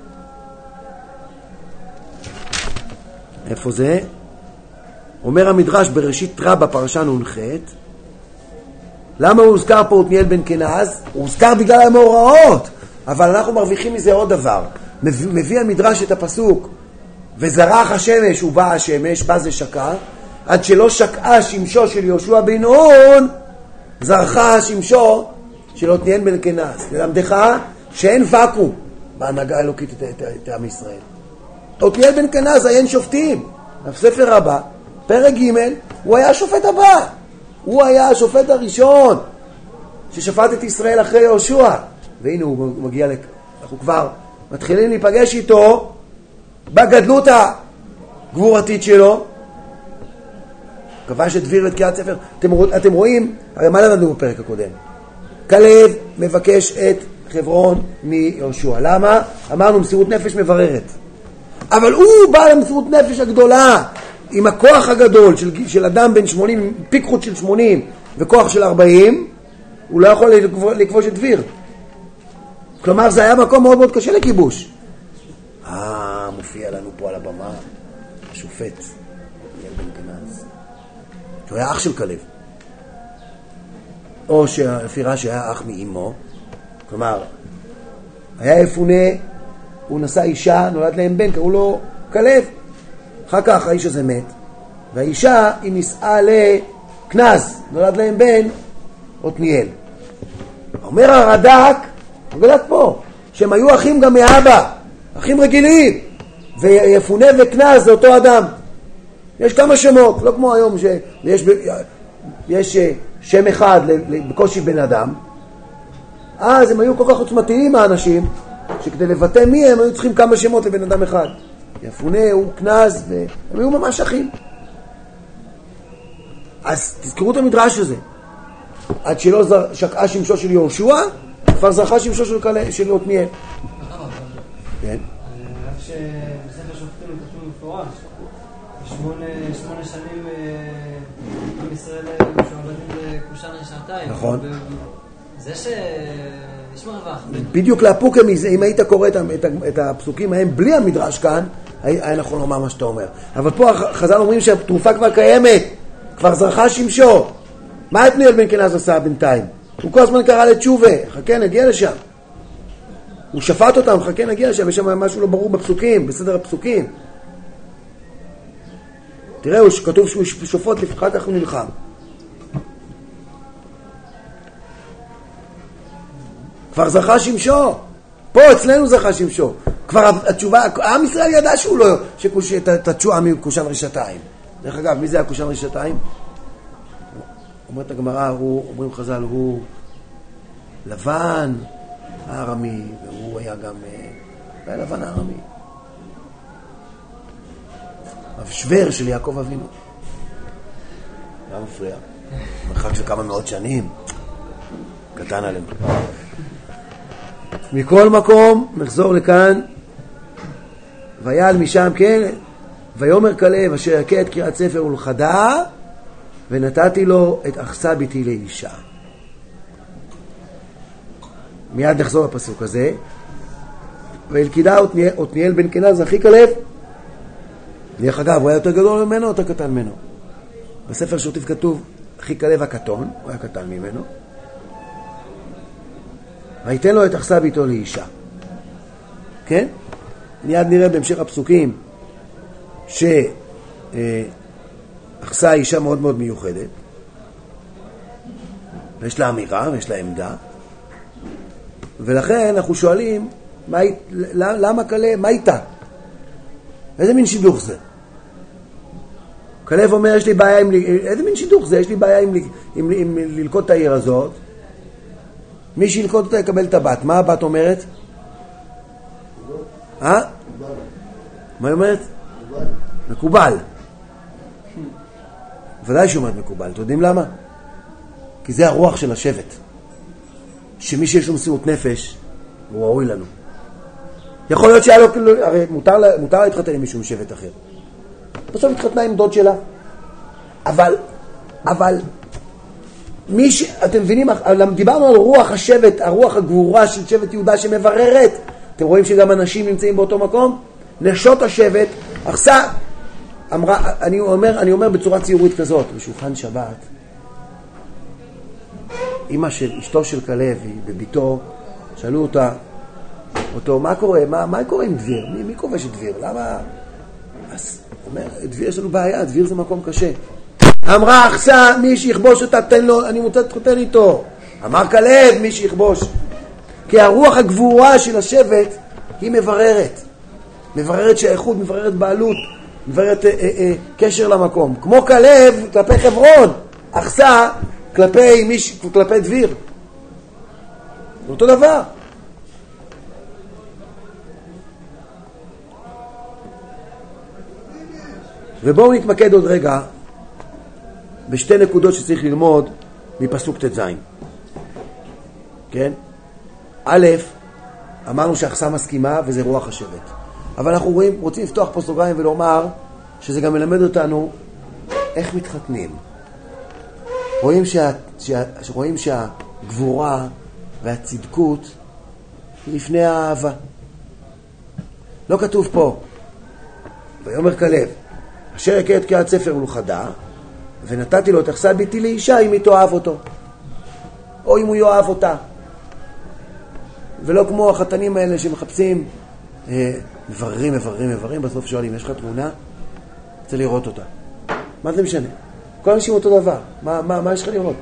איפה זה? אומר המדרש בראשית רבה פרשה נ"ח, למה הוא הוזכר פה עתניאל בן כנז? הוא הוזכר בגלל המאורעות, אבל אנחנו מרוויחים מזה עוד דבר. מביא המדרש את הפסוק, וזרח השמש ובא השמש, בא זה שקע, עד שלא שקעה שמשו של יהושע בן נון, זרחה שמשו של עתניאל בן כנז. ללמדך שאין וקום בהנהגה האלוקית את, את, את עם ישראל. עתניאל בן כנז עיין שופטים, בספר הבא, פרק ג', הוא היה השופט הבא. הוא היה השופט הראשון ששפט את ישראל אחרי יהושע. והנה הוא מגיע, לק... אנחנו כבר מתחילים להיפגש איתו בגדלות הגבורתית שלו. כבש את דביר את קריאת ספר. אתם, אתם רואים, הרי מה למדנו בפרק הקודם? כלב מבקש את חברון מיהושע. למה? אמרנו מסירות נפש מבררת. אבל הוא בא למסירות נפש הגדולה, עם הכוח הגדול של, של אדם בן שמונים, פיקחות של שמונים וכוח של ארבעים, הוא לא יכול לכבוש את דביר. כלומר, זה היה מקום מאוד מאוד קשה לכיבוש. אה, מופיע לנו פה על הבמה השופט, עתניאל בן כנז, שהוא היה אח של כלב. או שלפי רש"י היה אח מאמו, כלומר, היה יפונה, הוא נשא אישה, נולד להם בן, קראו לו כלב. אחר כך האיש הזה מת, והאישה היא נישאה לכנז, נולד להם בן, עתניאל. אומר הרד"ק, הגדת פה, שהם היו אחים גם מאבא, אחים רגילים, ויפונה וכנז זה אותו אדם. יש כמה שמות, לא כמו היום שיש יש שם אחד בקושי בן אדם. אז הם היו כל כך עוצמתיים האנשים, שכדי לבטא מי הם היו צריכים כמה שמות לבן אדם אחד. יפונה הוא כנז, והם היו ממש אחים. אז תזכרו את המדרש הזה. עד שלא שקעה שמשו של יהושע, כבר זרחה שמשו של עתניאל. כן. רק שבספר שופטים כתוב מפורש, שמונה שנים עם ישראל שעובדים בקושן רשעתיים. נכון. זה שיש מרווח. בדיוק להפוק, אם היית קורא את הפסוקים ההם בלי המדרש כאן, היה נכון לומר מה שאתה אומר. אבל פה חז"ל אומרים שהתרופה כבר קיימת, כבר זרחה שמשו. מה עתניאל בן כנז עשה בינתיים? הוא כל הזמן קרא לתשובה, חכה נגיע לשם. הוא שפט אותם, חכה נגיע לשם, יש שם משהו לא ברור בפסוקים, בסדר הפסוקים. תראה, כתוב שהוא שופט, אחר כך הוא נלחם. כבר זכה שמשו. פה אצלנו זכה שמשו. כבר התשובה, עם ישראל ידע שהוא לא, שאת התשועה מקושן רשעתיים. דרך אגב, מי זה הקושן רשעתיים? אומרת הגמרא, אומרים חז"ל, הוא לבן הארמי, והוא היה גם, היה לבן הארמי. השוור של יעקב אבינו. לא מפריע. מרחק של כמה מאות שנים. קטן עליהם. מכל מקום, נחזור לכאן. ויעל משם, כן, ויאמר כלב, אשר יכה את קריאת ספר ולכדה, ונתתי לו את אחסה ביתי לאישה. מיד נחזור לפסוק הזה. והלכידה עתניאל בן כנז, אחי כלב. דרך אגב, הוא היה יותר גדול ממנו או יותר קטן ממנו? בספר שוטיף כתוב, אחי כלב הקטון, הוא היה קטן ממנו. ויתן לו את אחסה ביתו לאישה. כן? מיד נראה בהמשך הפסוקים שאחסה היא אישה מאוד מאוד מיוחדת. ויש לה אמירה ויש לה עמדה. ולכן אנחנו שואלים, מה, למה כלב? מה איתה? איזה מין שידוך זה? כלב אומר, יש לי בעיה עם... איזה מין שידוך זה? יש לי בעיה עם, עם, עם ללכות את העיר הזאת. מי שילכות אותה יקבל את הבת. מה הבת אומרת? אה? מה היא אומרת? מקובל. ודאי שאומרת מקובל. אתם יודעים למה? כי זה הרוח של השבט. שמי שיש לו מסירות נפש, הוא ראוי לנו. יכול להיות שהיה לו, הרי מותר, מותר להתחתן עם מישהו משבט אחר. בסוף התחתנה עם דוד שלה. אבל, אבל, מי ש... אתם מבינים, דיברנו על רוח השבט, הרוח הגבורה של שבט יהודה שמבררת. אתם רואים שגם אנשים נמצאים באותו מקום? נשות השבט, אחסה, אמרה, אני אומר, אני אומר בצורה ציורית כזאת, בשולחן שבת, אמא של, אשתו של כלב, בביתו, שאלו אותה, אותו, מה קורה? מה, מה קורה עם דביר? מי, מי כובש את דביר? למה? אז, אומר, דביר יש לנו בעיה, דביר זה מקום קשה. אמרה, אחסה, מי שיכבוש אותה, תן לו, אני רוצה להתחתן איתו. אמר כלב, מי שיכבוש. כי הרוח הגבורה של השבט היא מבררת. מבררת שייכות, מבררת בעלות, מבררת אה, אה, אה, קשר למקום. כמו כלב כלפי חברון, אחסה כלפי, מיש, כלפי דביר. אותו דבר. ובואו נתמקד עוד רגע בשתי נקודות שצריך ללמוד מפסוק ת' ז'. כן? א', אמרנו שאחסה מסכימה וזה רוח השבט. אבל אנחנו רואים, רוצים לפתוח פה סוגריים ולומר שזה גם מלמד אותנו איך מתחתנים. רואים, שה, שה, רואים שהגבורה והצדקות היא לפני האהבה. לא כתוב פה, ויאמר כלב, אשר יכה את קריאת ספר ולכדה, ונתתי לו את אחסה ביתי לאישה אם היא תאהב אותו, או אם הוא יאהב אותה. ולא כמו החתנים האלה שמחפשים, אה, מבררים, מבררים, מבררים, בסוף שואלים, יש לך תמונה? רוצה לראות אותה. מה זה משנה? כל אנשים אותו דבר. מה, מה, מה יש לך לראות?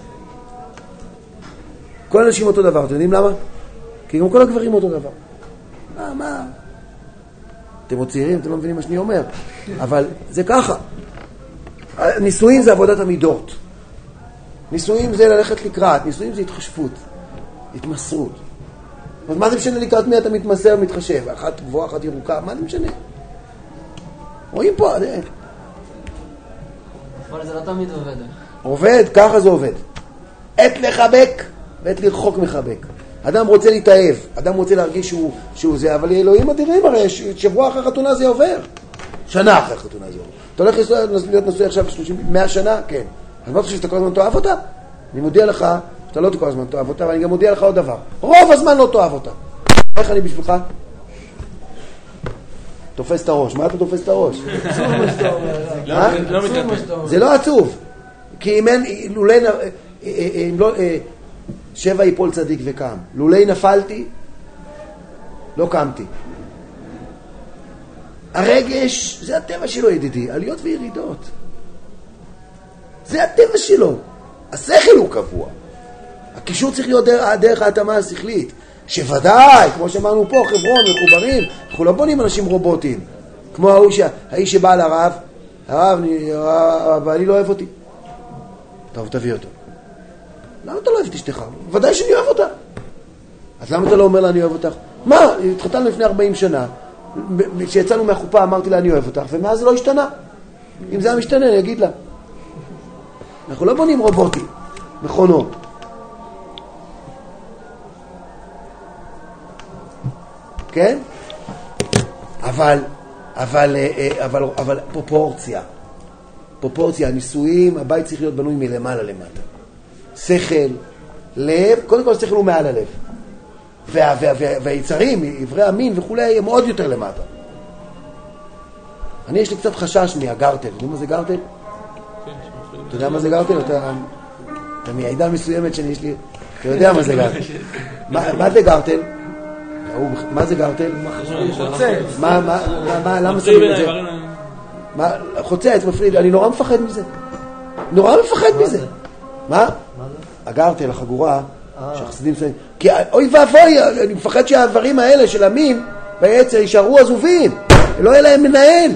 כל אנשים אותו דבר. אתם יודעים למה? כי גם כל הגברים אותו דבר. מה, מה? אתם עוד צעירים, אתם לא מבינים מה שאני אומר. אבל זה ככה. נישואים זה עבודת המידות. נישואים זה ללכת לקראת. נישואים זה התחשבות. התמסרות. אז מה זה משנה לקראת מי אתה מתמסר ומתחשב? אחת גבוהה, אחת ירוקה, מה זה משנה? רואים פה, אבל זה לא תמיד עובד. עובד, ככה זה עובד. עת לחבק ועת לרחוק מחבק. אדם רוצה להתאהב, אדם רוצה להרגיש שהוא, שהוא זה, אבל אלוהים אדירים, הרי שבוע אחרי חתונה זה עובר. שנה אחרי חתונה זה עובר. אתה הולך להיות נשוי עכשיו שלושים, מאה שנה? כן. אז מה אתה חושב שאתה כל הזמן תאהב אותה? אני מודיע לך שאתה לא כל הזמן תאהב אותה, ואני גם מודיע לך עוד דבר. רוב הזמן לא תאהב אותה. איך אני בשבילך? תופס את הראש. מה אתה תופס את הראש? זה לא עצוב. כי אם אין, לולי, אם לא, שבע יפול צדיק וקם. לולי נפלתי, לא קמתי. הרגש, זה הטבע שלו, ידידי, עליות וירידות. זה הטבע שלו. השכל הוא קבוע. הקישור צריך להיות דרך, דרך ההתאמה השכלית. שוודאי, כמו שאמרנו פה, חברון, מחוברים, אנחנו לא בונים אנשים רובוטים. כמו האיש, האיש שבא לרב, הרב, אני, הרב, אני לא אוהב אותי. טוב, תביא אותו. למה אתה לא אוהב את אשתך? ודאי שאני אוהב אותה. אז למה אתה לא אומר לה אני אוהב אותך? מה? התחתנו לפני ארבעים שנה. כשיצאנו מהחופה אמרתי לה אני אוהב אותך, ומאז זה לא השתנה. אם זה היה משתנה, אני אגיד לה. אנחנו לא בונים רובוטים, מכונות. כן? אבל, אבל, אבל, אבל פרופורציה. פרופורציה, הנישואים, הבית צריך להיות בנוי מלמעלה למטה. שכל, לב, קודם כל שכל הוא מעל הלב. וה, וה, וה, והיצרים, עברי המין וכולי, הם עוד יותר למטה. אני יש לי קצת חשש מהגרטל. אתה יודע מה זה גרטל? אתה יודע מה זה גרטל? אתה, אתה מעידה מסוימת שאני יש לי... אתה יודע מה זה גרטל. מה, מה זה גרטל? מה זה גרטל? חוצץ. מה, מה, מה, למה שמים את זה? מה, חוצץ, מפריד, אני נורא מפחד מזה. נורא מפחד מזה. מה? הגרטל, החגורה, שהחסידים שמים. כי אוי ואבוי, אני מפחד שהדברים האלה של המין בעצם יישארו עזובים. לא יהיה להם מנהל.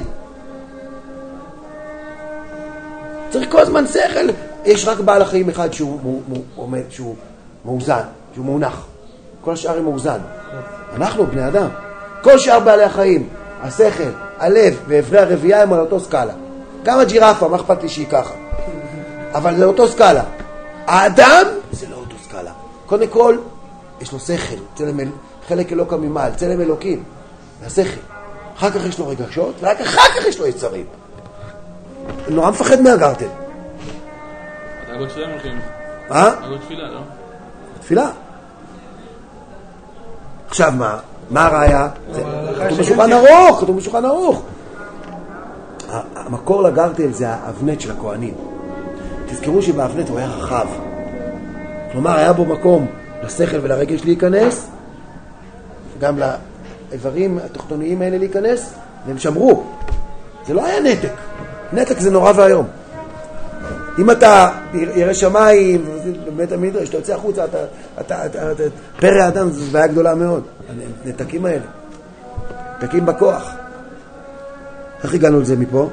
צריך כל הזמן שכל. יש רק בעל החיים אחד שהוא עומד, שהוא מאוזן, שהוא מונח. כל השאר הם מאוזן. אנחנו בני אדם. כל שאר בעלי החיים, השכל, הלב ועברי הרבייה הם על אותו סקאלה. גם הג'ירפה, מה אכפת לי שהיא ככה? אבל זה אותו סקאלה. האדם זה לא אותו סקאלה. קודם כל, יש לו שכל, צלם, חלק אלוקה ממעל, צלם אלוקים. והשכל. אחר כך יש לו רגשות, ורק אחר כך יש לו יצרים. נורא מפחד מהגרטל. אתה אגוד תפילה מולכים. מה? אגוד תפילה, לא? תפילה. עכשיו מה? מה הראיה? כתוב בשולחן ערוך, כתוב בשולחן ערוך. המקור לגרטל זה האבנט של הכהנים. תזכרו שבאבנט הוא היה רחב. כלומר, היה בו מקום לשכל ולרגש להיכנס, גם לאיברים התחתוניים האלה להיכנס, והם שמרו. זה לא היה נתק. נתק זה נורא והיום. אם אתה ירא שמיים, באמת המדרש, שאתה יוצא החוצה, אתה, אתה, אתה, אתה, פרא האדם, זו בעיה גדולה מאוד. הנתקים האלה. נתקים בכוח. איך הגענו לזה מפה?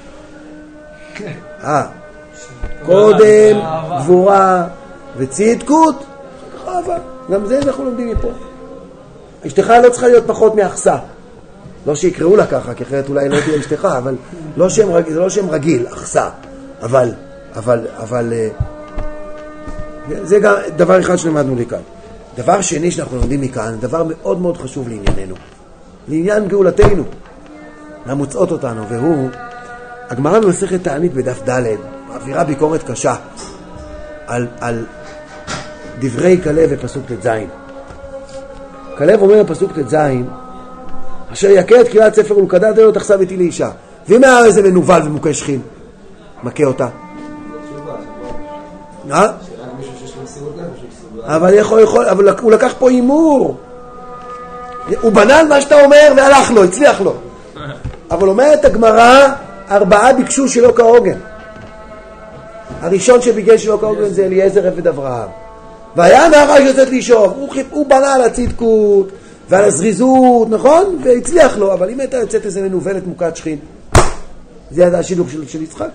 אה, קודם גבורה וצדקות, חווה. גם זה אנחנו לומדים מפה. אשתך לא צריכה להיות פחות מאחסה. לא שיקראו לה ככה, כי אחרת אולי לא תהיה אשתך, אבל לא שם רגיל, זה לא שם רגיל, אחסה. אבל, אבל, אבל, זה גם דבר אחד שלמדנו לי כאן. דבר שני שאנחנו לומדים מכאן, דבר מאוד מאוד חשוב לענייננו. לעניין גאולתנו. למוצאות אותנו, והוא, הגמרא במסכת תענית בדף ד' מעבירה ביקורת קשה על, על דברי כלב בפסוק ט"ז. כלב אומר בפסוק ט"ז, אשר יקה את קריאת ספר ולקדד אלו תחסב איתי לאישה. ואם היה איזה מנוול ומוכה שכין, מכה אותה. מה? אבל, יכול, יכול, אבל הוא לקח פה אימור. הוא בנה על מה שאתה אומר והלך לו, הצליח לו. אבל אומרת הגמרא, ארבעה ביקשו שלא כהוגן. הראשון שביקש שלא כהוגן זה אליעזר עבד אברהם. והיה נערה שיוצאת לישוב. הוא, הוא בנה על הצדקות ועל הזריזות, נכון? והצליח לו. אבל אם הייתה יוצאת איזה מנובלת מוכת שכין, זה היה השילוב של, של יצחק.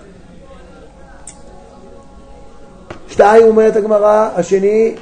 שתיים אומרת הגמרא, השני...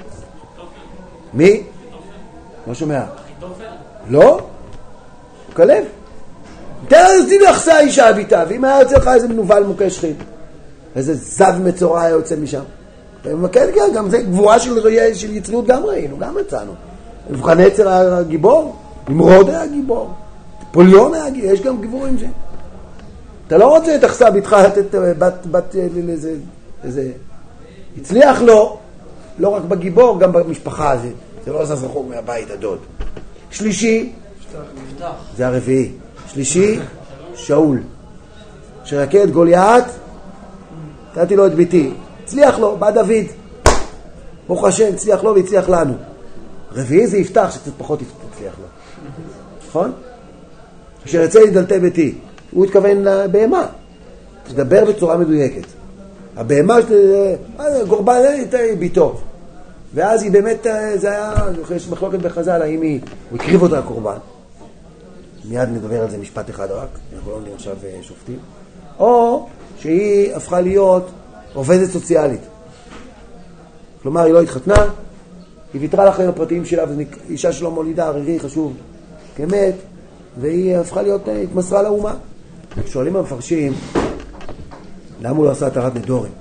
מי? לא שומע. לא? כלב. תראה, אותי לחסה אישה הביתה, ואם היה יוצא לך איזה מנובל מוכה שכין, איזה זב מצורע היה יוצא משם. כן, כן, גם זה גבורה של, של יצריות גם ראינו, גם מצאנו. נבוכדנצר היה הגיבור, נמרוד היה הגיבור, פוליון היה הגיבור, יש גם גיבורים ש... אתה לא רוצה תחסה ביתך לתת בת, בת לאיזה... איזה... הצליח לו, לא רק בגיבור, גם במשפחה הזה. זה לא זז רחוק מהבית, הדוד. שלישי, זה הרביעי. שלישי, שאול. שרקד גוליית, נתתי לו את ביתי. הצליח לו, בא דוד. ברוך השם, הצליח לו והצליח לנו. רביעי זה יפתח, שקצת פחות הצליח לו. נכון? אשר יצא לי דלתי ביתי. הוא התכוון לבהמה. תדבר בצורה מדויקת. הבהמה, גורבן הייתה ביתו. ואז היא באמת, זה היה, יש מחלוקת בחז"ל, האם היא, הוא הקריב אותה לקורבן. מיד נדבר על זה משפט אחד רק, אנחנו לא נראה עכשיו שופטים. או שהיא הפכה להיות עובדת סוציאלית. כלומר, היא לא התחתנה, היא ויתרה לחיים הפרטיים שלה, אישה שלא מולידה, ערירי, חשוב, כמת, והיא הפכה להיות, התמסרה לאומה. שואלים המפרשים, למה הוא לא עשה התרת נדורים?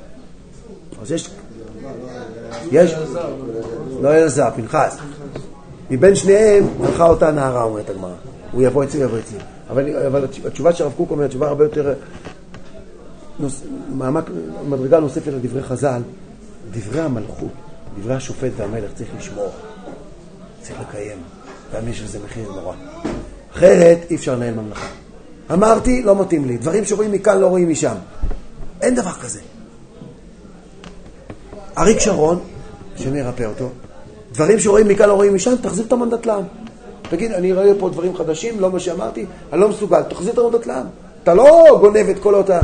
אז יש... יש... לא אלעזר, פנחס. מבין שניהם הלכה אותה נערה, אומרת הגמרא. הוא יבוא אצלי, יבוא אצלי. אבל, אבל התשובה של הרב קוק אומרת, תשובה הרבה יותר... נוס... מעמק, מדרגה נוספת לדברי חז"ל, דברי המלכות, דברי השופט והמלך צריך לשמור, צריך לקיים. גם יש לזה מחיר נורא. אחרת אי אפשר לנהל ממלכה. אמרתי, לא מתאים לי. דברים שרואים מכאן לא רואים משם. אין דבר כזה. אריק שרון, שמי ירפא אותו, דברים שרואים מכאן לא רואים משם, תחזיר את המנדט לעם. תגיד, אני רואה פה דברים חדשים, לא מה שאמרתי, אני לא מסוגל, תחזיר את המנדט לעם. אתה לא גונב את כל אותה.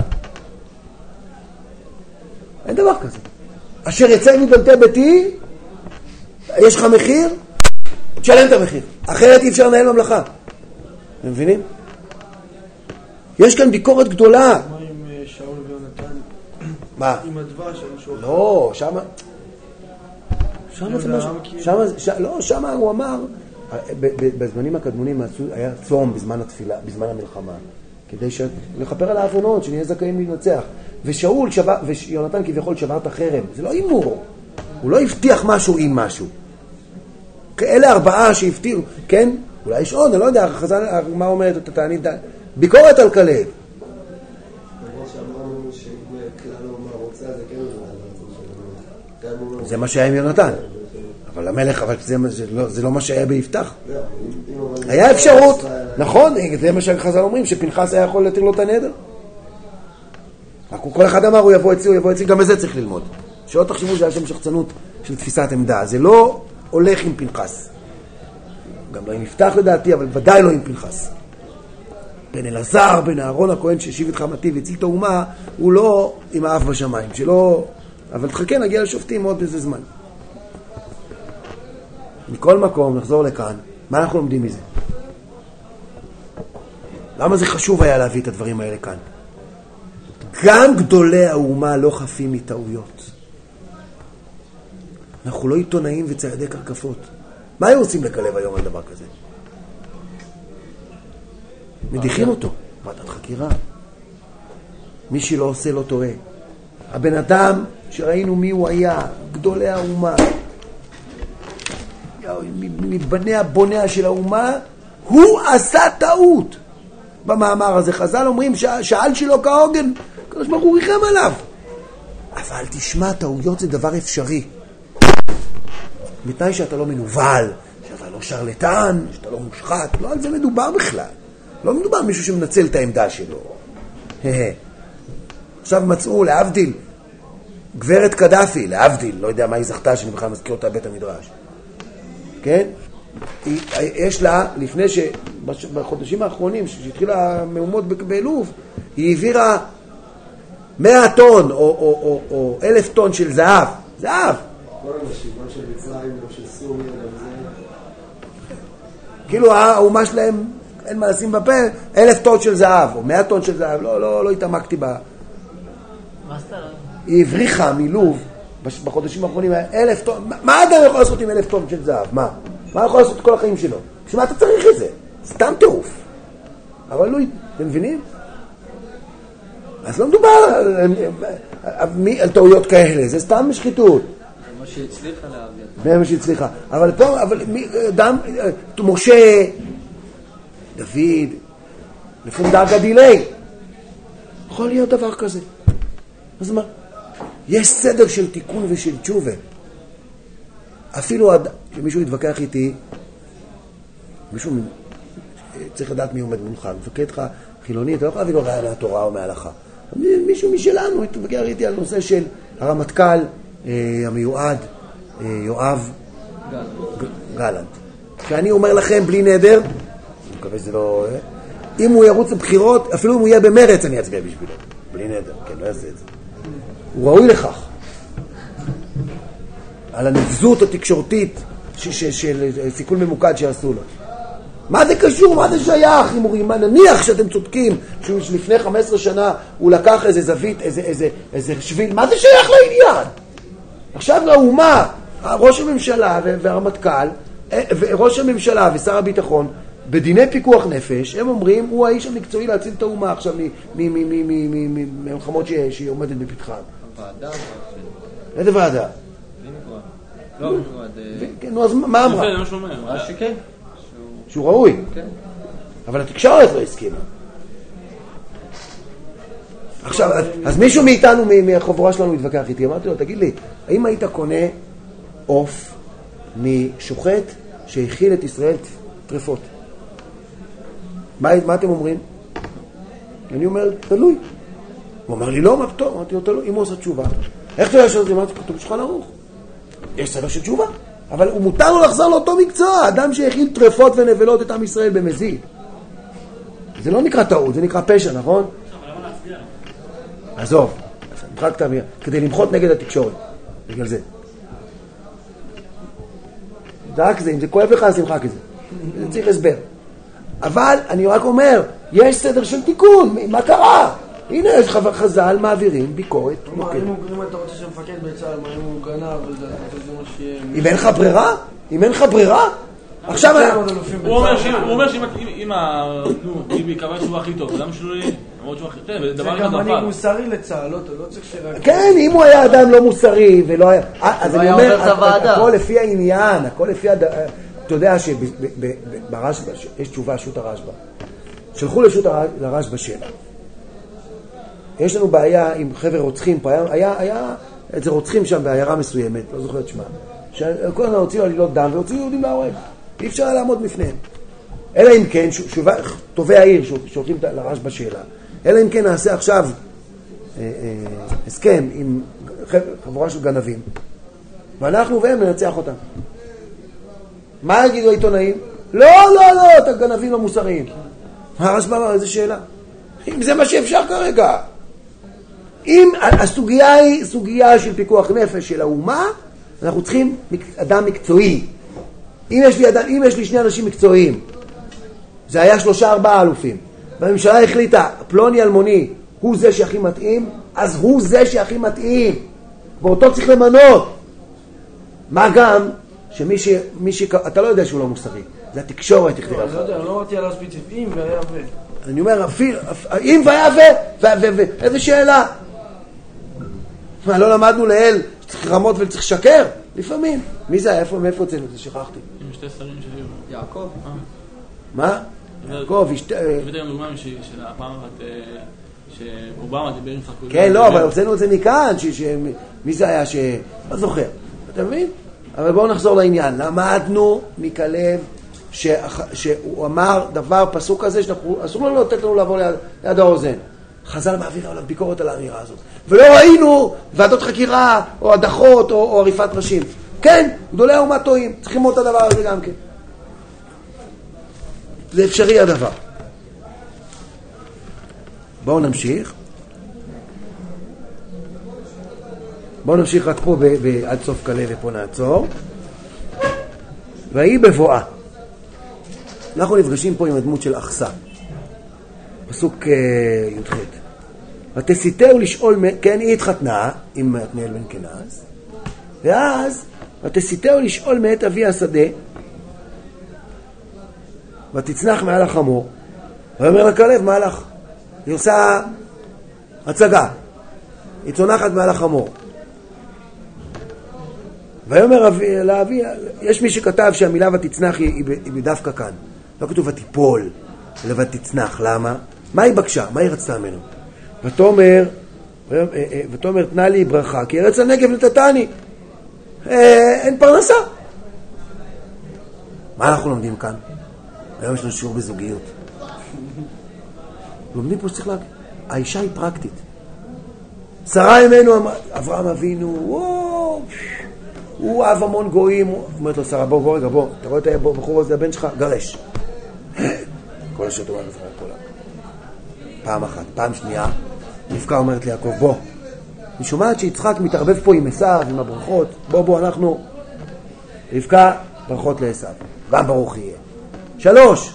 אין דבר כזה. אשר יצא מדלתי ביתי, יש לך מחיר, תשלם את המחיר. אחרת אי אפשר לנהל ממלכה. אתם מבינים? יש כאן ביקורת גדולה. מה עם שאול ויונתן? מה? עם הדבש, לא, שמה... שמה זה משהו... שמה, לא, שמה הוא אמר, בזמנים הקדמונים היה צום בזמן התפילה, בזמן המלחמה, כדי לכפר על העוונות, שנהיה זכאים לנצח. ושאול ויונתן כביכול שבר את החרם. זה לא אימור. הוא לא הבטיח משהו עם משהו. אלה ארבעה שהבטיחו, כן? אולי יש עוד, אני לא יודע, מה אומרת את התענית? ביקורת על כלב. זה מה שהיה עם יונתן. אבל המלך, אבל זה לא מה שהיה ביפתח. היה אפשרות, נכון, זה מה שהחז"ל אומרים, שפנחס היה יכול לתת לו את הנדר. כל אחד אמר, הוא יבוא אצלי, הוא יבוא אצלי, גם בזה צריך ללמוד. שלא תחשבו שזה היה שם שחצנות של תפיסת עמדה. זה לא הולך עם פנחס. גם לא עם יפתח לדעתי, אבל ודאי לא עם פנחס. בן אלעזר, בן אהרון הכהן שהשיב את חמתי והציל את האומה, הוא לא עם האף בשמיים, שלא... אבל תחכה, נגיע לשופטים עוד בזה זמן. מכל מקום, נחזור לכאן. מה אנחנו לומדים מזה? למה זה חשוב היה להביא את הדברים האלה כאן? גם גדולי האומה לא חפים מטעויות. אנחנו לא עיתונאים וציידי קרקפות. מה היו עושים לכלב היום על דבר כזה? מדיחים אותו. ועדת חקירה. מי שלא עושה לא טועה. הבן אדם שראינו מי הוא היה, גדולי האומה, מבניה בוניה של האומה, הוא עשה טעות. במאמר הזה חז"ל אומרים שאל שלו כהוגן, קדוש ברוך הוא ריחם עליו. אבל תשמע, טעויות זה דבר אפשרי. בתנאי שאתה לא מנוול, שאתה לא שרלטן, שאתה לא מושחת, לא על זה מדובר בכלל. לא מדובר מישהו שמנצל את העמדה שלו. עכשיו מצאו להבדיל גברת קדאפי, להבדיל, לא יודע מה היא זכתה, שאני בכלל מזכיר אותה בית המדרש. כן? היא, יש לה, לפני ש... בחודשים האחרונים, שהתחילה מהומות בלוב, היא העבירה מאה טון או, או, או, או אלף טון של זהב. זהב! כל אנשים, לא של מצרים, לא של סוריה, לא זה... כאילו האומה שלהם, אין מה לשים בפה, אלף טון של זהב, או מאה טון של זהב, לא, לא, לא התעמקתי בה. מה סתר? היא הבריחה מלוב, בחודשים האחרונים, אלף טון, מה אדם יכול לעשות עם אלף טון של זהב? מה? מה יכול לעשות כל החיים שלו? בשביל מה אתה צריך את זה? סתם טירוף. אבל לא, אתם מבינים? אז לא מדובר על, על, על טעויות כאלה, זה סתם שחיתות. מה שהצליחה להעביר. זה מה שהצליחה. אבל פה, אבל דם, משה, דוד, לפונדה גדילי, יכול להיות דבר כזה. אז מה? יש סדר של תיקון ושל תשובה. אפילו עד שמישהו יתווכח איתי, מישהו צריך לדעת מי עומד מולך, מפקד לך חילוני, אתה לא יכול להביא לו ראיה מהתורה או מההלכה. מישהו משלנו יתווכח איתי על נושא של הרמטכ"ל אה, המיועד, אה, יואב גלנט. שאני אומר לכם בלי נדר, אני מקווה שזה לא... אם הוא ירוץ לבחירות, אפילו אם הוא יהיה במרץ אני אצביע בשבילו. בלי נדר, כן, לא יעשה את זה. הוא ראוי לכך. על הנבזות התקשורתית של סיכול ממוקד שעשו לו. מה זה קשור? מה זה שייך? אם הוא נניח שאתם צודקים שלפני חמש עשרה שנה הוא לקח איזה זווית, איזה, איזה, איזה שביל, מה זה שייך לעניין? עכשיו לאומה, ראש הממשלה והרמטכ"ל, וראש הממשלה ושר הביטחון, בדיני פיקוח נפש, הם אומרים, הוא האיש המקצועי להציל את האומה עכשיו ממלחמות שהיא עומדת בפתחן. הוועדה? איזה ועדה? לא, כן, נו, אז מה אמרה? זה מה שהוא אומר. אמרה שכן. שהוא ראוי. כן. אבל התקשורת לא הסכימה. עכשיו, אז מישהו מאיתנו, מהחבורה שלנו התווכח איתי, אמרתי לו, תגיד לי, האם היית קונה עוף משוחט שהכיל את ישראל טרפות? מה, מה אתם אומרים? אני אומר, תלוי. הוא אומר לי, לא, מה פתאום? אמרתי לו, תלוי, אם הוא עושה תשובה. איך אתה יודע שזה? אמרתי, כתוב בשולחן ערוך. יש סדר של תשובה. אבל הוא מותר לו לחזור לאותו מקצוע, אדם שהכיל טרפות ונבלות את עם ישראל במזיד. זה לא נקרא טעות, זה נקרא פשע, נכון? עזוב, נמחק את המיה, כדי למחות נגד התקשורת, בגלל זה. רק זה, אם זה כואב לך, אז נמחק את זה. זה צריך הסבר. אבל אני רק אומר, יש סדר של תיקון, מה קרה? הנה, יש חז"ל מעבירים ביקורת. אם אתה רוצה שמפקד בצה"ל, אם הוא גנב, אם אין לך ברירה? אם אין לך ברירה? עכשיו... הוא אומר שאם ביבי קבע שהוא הכי טוב, למה שלא יהיה? זה גם מנהיג מוסרי לצה"ל, לא צריך שרק... כן, אם הוא היה אדם לא מוסרי ולא היה... אז אני אומר, הכל לפי העניין, הכל לפי... אתה יודע שברשב"א, יש תשובה שו"ת הרשב"א. שלחו לשו"ת הרשב"א שאלה. יש לנו בעיה עם חבר רוצחים פה, היה, היה איזה רוצחים שם בעיירה מסוימת, לא זוכר את שמה, שכל הזמן הוציאו עלילות דם והוציאו יהודים להורג, אי אפשר לעמוד בפניהם. אלא אם כן, טובי העיר שהולכים לרש בשאלה, אלא אם כן נעשה עכשיו אה, אה, הסכם עם חבורה של גנבים, ואנחנו והם ננצח אותם. מה יגידו העיתונאים? לא, לא, לא, את הגנבים לא מוסריים. הרשב"א אמר, איזה שאלה? אם זה מה שאפשר כרגע. אם הסוגיה היא סוגיה של פיקוח נפש של האומה, אנחנו צריכים אדם מקצועי. אם יש לי, אדם, אם יש לי שני אנשים מקצועיים, זה היה שלושה ארבעה אלופים, והממשלה החליטה, פלוני אלמוני, הוא זה שהכי מתאים, אז הוא זה שהכי מתאים, ואותו צריך למנות. מה גם שמי ש... מי ש... אתה לא יודע שהוא לא מוסרי, זה התקשורת תכתיב לך. לא יודע, לא אמרתי על הספציפי, אם והיה ו... אני אומר, אפילו, אם והיה ו... איזה שאלה? מה, לא למדנו לאל שצריך רמות ולצריך שקר? לפעמים. מי זה היה? איפה, מאיפה אצלנו? זה שכחתי. עם שתי שרים שהיו. יעקב. מה? יעקב, הבאת גם דוגמה של הפעם אחת שאובמה דיבר עם סרקוזי. כן, לא, אבל הוצאנו את זה מכאן, מי זה היה ש... לא זוכר. אתה מבין? אבל בואו נחזור לעניין. למדנו מכלב שהוא אמר דבר פסוק כזה, שאסור לנו לתת לנו לעבור ליד האוזן. חז"ל מעביר עליו ביקורת על האמירה הזאת. ולא ראינו ועדות חקירה, או הדחות, או, או עריפת ראשים. כן, גדולי האומה טועים, צריכים ללמוד את הדבר הזה גם כן. זה אפשרי הדבר. בואו נמשיך. בואו נמשיך רק פה ב- ב- עד סוף קלה ופה נעצור. והיא בבואה. אנחנו נפגשים פה עם הדמות של אחסה. פסוק uh, י"ח. ותסיתהו לשאול, כן, היא התחתנה עם עתניאל בן כנז, ואז ותסיתהו לשאול מאת אבי השדה, ותצנח מעל החמור, ואומר לה כלב, מה לך? היא עושה הצגה, היא צונחת מעל החמור. ויאמר לאבי, יש מי שכתב שהמילה ותצנח היא, היא בדווקא כאן, לא כתוב ותיפול, אלא ותצנח. למה? מה היא בקשה? מה היא רצתה ממנו? ותאמר, ותאמר תנה לי ברכה, כי ארץ הנגב נתתני, אין פרנסה. מה אנחנו לומדים כאן? היום יש לנו שיעור בזוגיות. לומדים פה שצריך להגיד, האישה היא פרקטית. שרה אמנו, אברהם אבינו, וואו, הוא אהב המון גויים. אומרת לו שרה, בוא, בוא רגע, בוא, אתה רואה את הבחור הזה, הבן שלך, גרש. כל השעות אומרת לך, כל ה... פעם אחת, פעם שנייה, רבקה אומרת ליעקב, בוא. אני שומעת שיצחק מתערבב פה עם עשיו, עם הברכות. בוא, בוא, אנחנו... רבקה, ברכות לעשיו. גם ברוך יהיה. שלוש.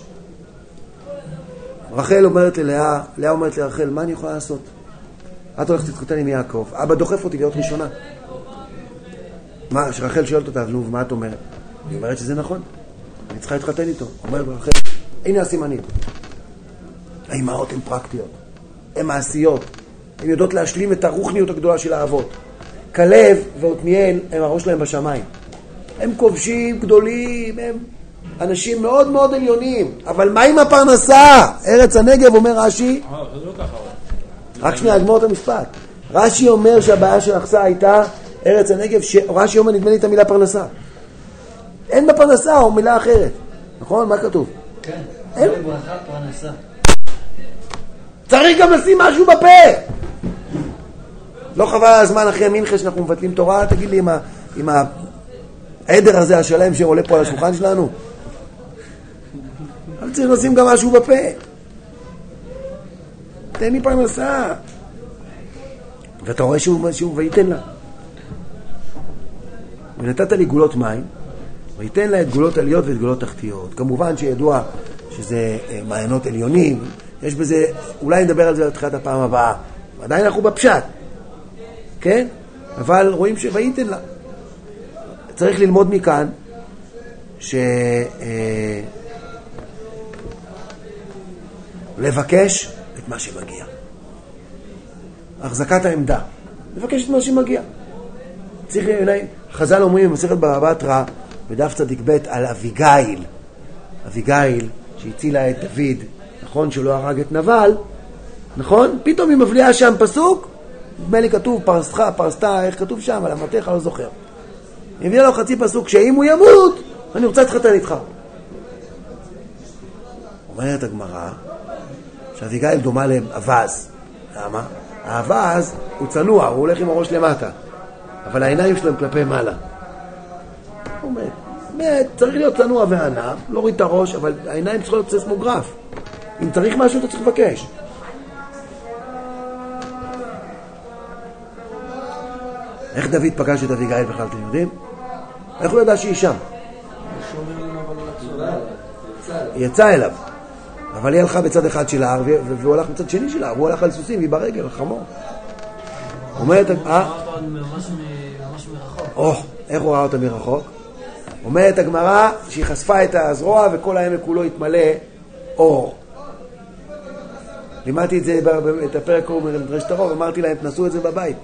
רחל אומרת ללאה, לאה אומרת לרחל, מה אני יכולה לעשות? את הולכת להתחתן עם יעקב. אבא דוחף אותי להיות ראשונה. מה, שרחל שואלת אותה, נו, ומה את אומרת? היא אומרת שזה נכון. אני צריכה להתחתן איתו. אומרת רחל, הנה הסימנים. האימהות הן פרקטיות. הן מעשיות. הן יודעות להשלים את הרוחניות הגדולה של האבות. כלב ועתניאל הם הראש להם בשמיים. הם כובשים גדולים, הם אנשים מאוד מאוד עליונים. אבל מה עם הפרנסה? ארץ הנגב, אומר רש"י. רק שנייה, אגמור את המשפט. רש"י אומר שהבעיה של אחסה הייתה ארץ הנגב, רש"י אומר נדמה לי את המילה פרנסה. אין בפרנסה או מילה אחרת. נכון? מה כתוב? כן. אין. ברכה פרנסה. צריך גם לשים משהו בפה. לא חבל הזמן אחרי המנחה שאנחנו מבטלים תורה, תגיד לי עם, ה, עם העדר הזה השלם שעולה פה על השולחן שלנו. אבל צריך לשים גם משהו בפה. תן לי פרנסה. ואתה רואה שהוא, שהוא וייתן לה. ונתת לי גולות מים, וייתן לה את גולות עליות ואת גולות תחתיות. כמובן שידוע שזה מעיינות עליונים, יש בזה, אולי נדבר על זה לתחילת הפעם הבאה. עדיין אנחנו בפשט, כן? אבל רואים שוייתן לה. צריך ללמוד מכאן ש... לבקש את מה שמגיע. החזקת העמדה. לבקש את מה שמגיע. צריך, חז"ל אומרים במסכת בבא בתרא, בדף צדיק ב' על אביגיל. אביגיל שהצילה את דוד, נכון שלא הרג את נבל, נכון? פתאום היא מבליעה שם פסוק, נדמה לי כתוב פרסתך, פרסתה, איך כתוב שם, על אמתך, לא זוכר. היא הביאה לו חצי פסוק, שאם הוא ימות, אני רוצה להתחתן איתך. אומרת הגמרא, שאביגיל דומה לאבז. למה? האבז הוא צנוע, הוא הולך עם הראש למטה, אבל העיניים שלהם כלפי מעלה. הוא אומר, באמת, צריך להיות צנוע וענב, לא רואים את הראש, אבל העיניים צריכות להיות ססמוגרף. אם צריך משהו, אתה צריך לבקש. איך דוד פגש את אביגיל בכלל, אתם יודעים? איך הוא ידע שהיא שם? היא יצאה אליו, אבל היא הלכה בצד אחד של ההר, והוא הלך בצד שני של ההר, והוא הלך על סוסים, והיא ברגל, חמור. אומרת, אה? ממש מרחוק. או, איך הוא ראה אותה מרחוק? אומרת הגמרא שהיא חשפה את הזרוע וכל העמק כולו התמלא אור. לימדתי את זה, את הפרק הוא מדרשת הרוב, אמרתי להם, תנסו את זה בבית.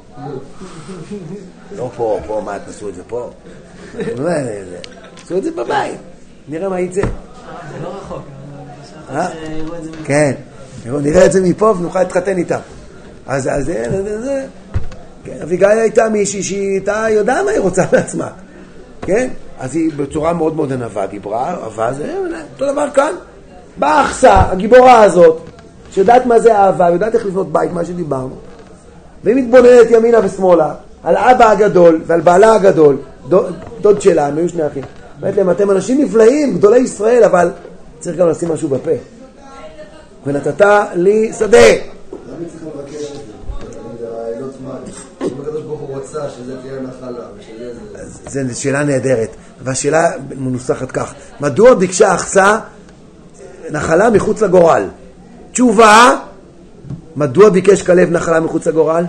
לא פה, פה, מה, תנסו את זה פה? תנסו את זה בבית, נראה מה יצא. זה לא רחוק, יראו את זה מפה. כן, נראה את זה מפה ונוכל להתחתן איתם. אז זה, אביגיל הייתה מישהי שהיא הייתה יודעה מה היא רוצה לעצמה, כן? אז היא בצורה מאוד מאוד ענווה דיברה, אבל זה אותו דבר כאן. באה אחסה, הגיבורה הזאת, שיודעת מה זה אהבה, יודעת איך לבנות בית, מה שדיברנו, והיא מתבוננת ימינה ושמאלה, על אבא הגדול ועל בעלה הגדול, דוד, דוד שלה, הם היו שני אחים. אומרת להם, אתם אנשים נפלאים, גדולי ישראל, אבל צריך גם לשים משהו בפה. ונתת לי שדה. למה צריך לבקש את זה? זה רעיונות מים. אם הקדוש ברוך הוא רצה שזה תהיה נחלה, ושזה זה... זו שאלה נהדרת, והשאלה מנוסחת כך. מדוע ביקשה אכסה נחלה מחוץ לגורל? תשובה, מדוע ביקש כלב נחלה מחוץ לגורל?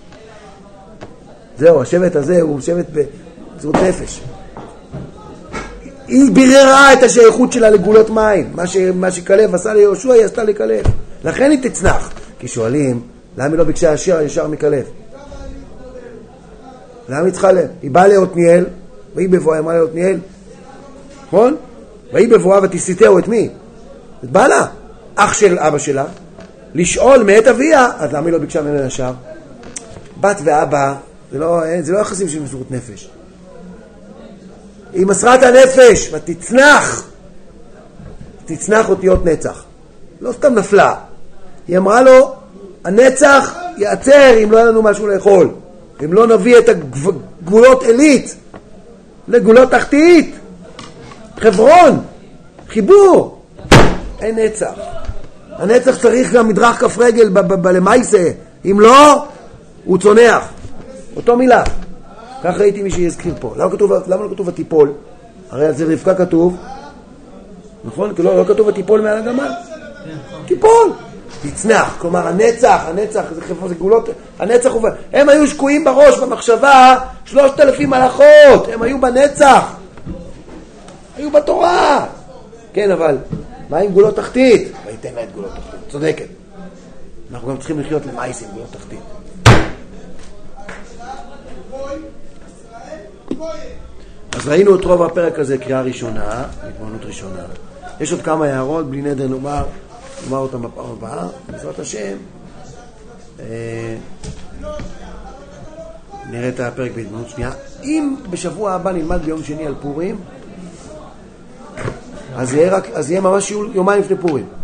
זהו, השבט הזה הוא שבט בצורת נפש. היא ביררה את השייכות שלה לגבולות מים. מה, ש... מה שכלב עשה ליהושע, היא עשתה לכלב. לכן היא תצנח. כי שואלים, למה היא לא ביקשה ישר, ישר מכלב? למה היא צריכה לב? היא באה לעתניאל, והיא בבואה, אמרה לעתניאל, נכון? והיא בבואה ותסיתהו את מי? את בעלה, אח של אבא שלה, לשאול מאת אביה, אז למה היא לא ביקשה ממנו ישר? בת ואבא, זה לא, זה לא יחסים של מסירות נפש. היא מסרה את הנפש, ותצנח, תצנח אותיות נצח. לא סתם נפלה. היא אמרה לו, הנצח יעצר אם לא יהיה לנו משהו לאכול. אם לא נביא את הגבולות עילית לגבולות תחתית. חברון, חיבור, אין נצח. הנצח צריך גם מדרך כף רגל בלמייסה. אם לא, הוא צונח. אותו מילה. כך ראיתי מי שיזכיר פה. למה, כתוב, למה לא כתוב ותיפול? הרי על זה רבקה כתוב, נכון? כי לא, לא כתוב ותיפול מעל הגמל. תיפול. תצנח. כלומר, הנצח, הנצח, זה חברה, זה גבולות, הנצח הוא... הם היו שקועים בראש, במחשבה, שלושת אלפים הלכות. הם היו בנצח. היו בתורה. כן, אבל, מה עם גבולות תחתית? ויתן לה את גבולות תחתית. צודקת. אנחנו גם צריכים לחיות למייס עם גבולות תחתית. אז ראינו את רוב הפרק הזה, קריאה ראשונה, התבוננות ראשונה. יש עוד כמה הערות, בלי נדר נאמר, נאמר אותם בפעם הבאה, בעזרת השם. אה, נראה את הפרק בהתבוננות שנייה. אם בשבוע הבא נלמד ביום שני על פורים, אז יהיה, רק, אז יהיה ממש יומיים לפני פורים.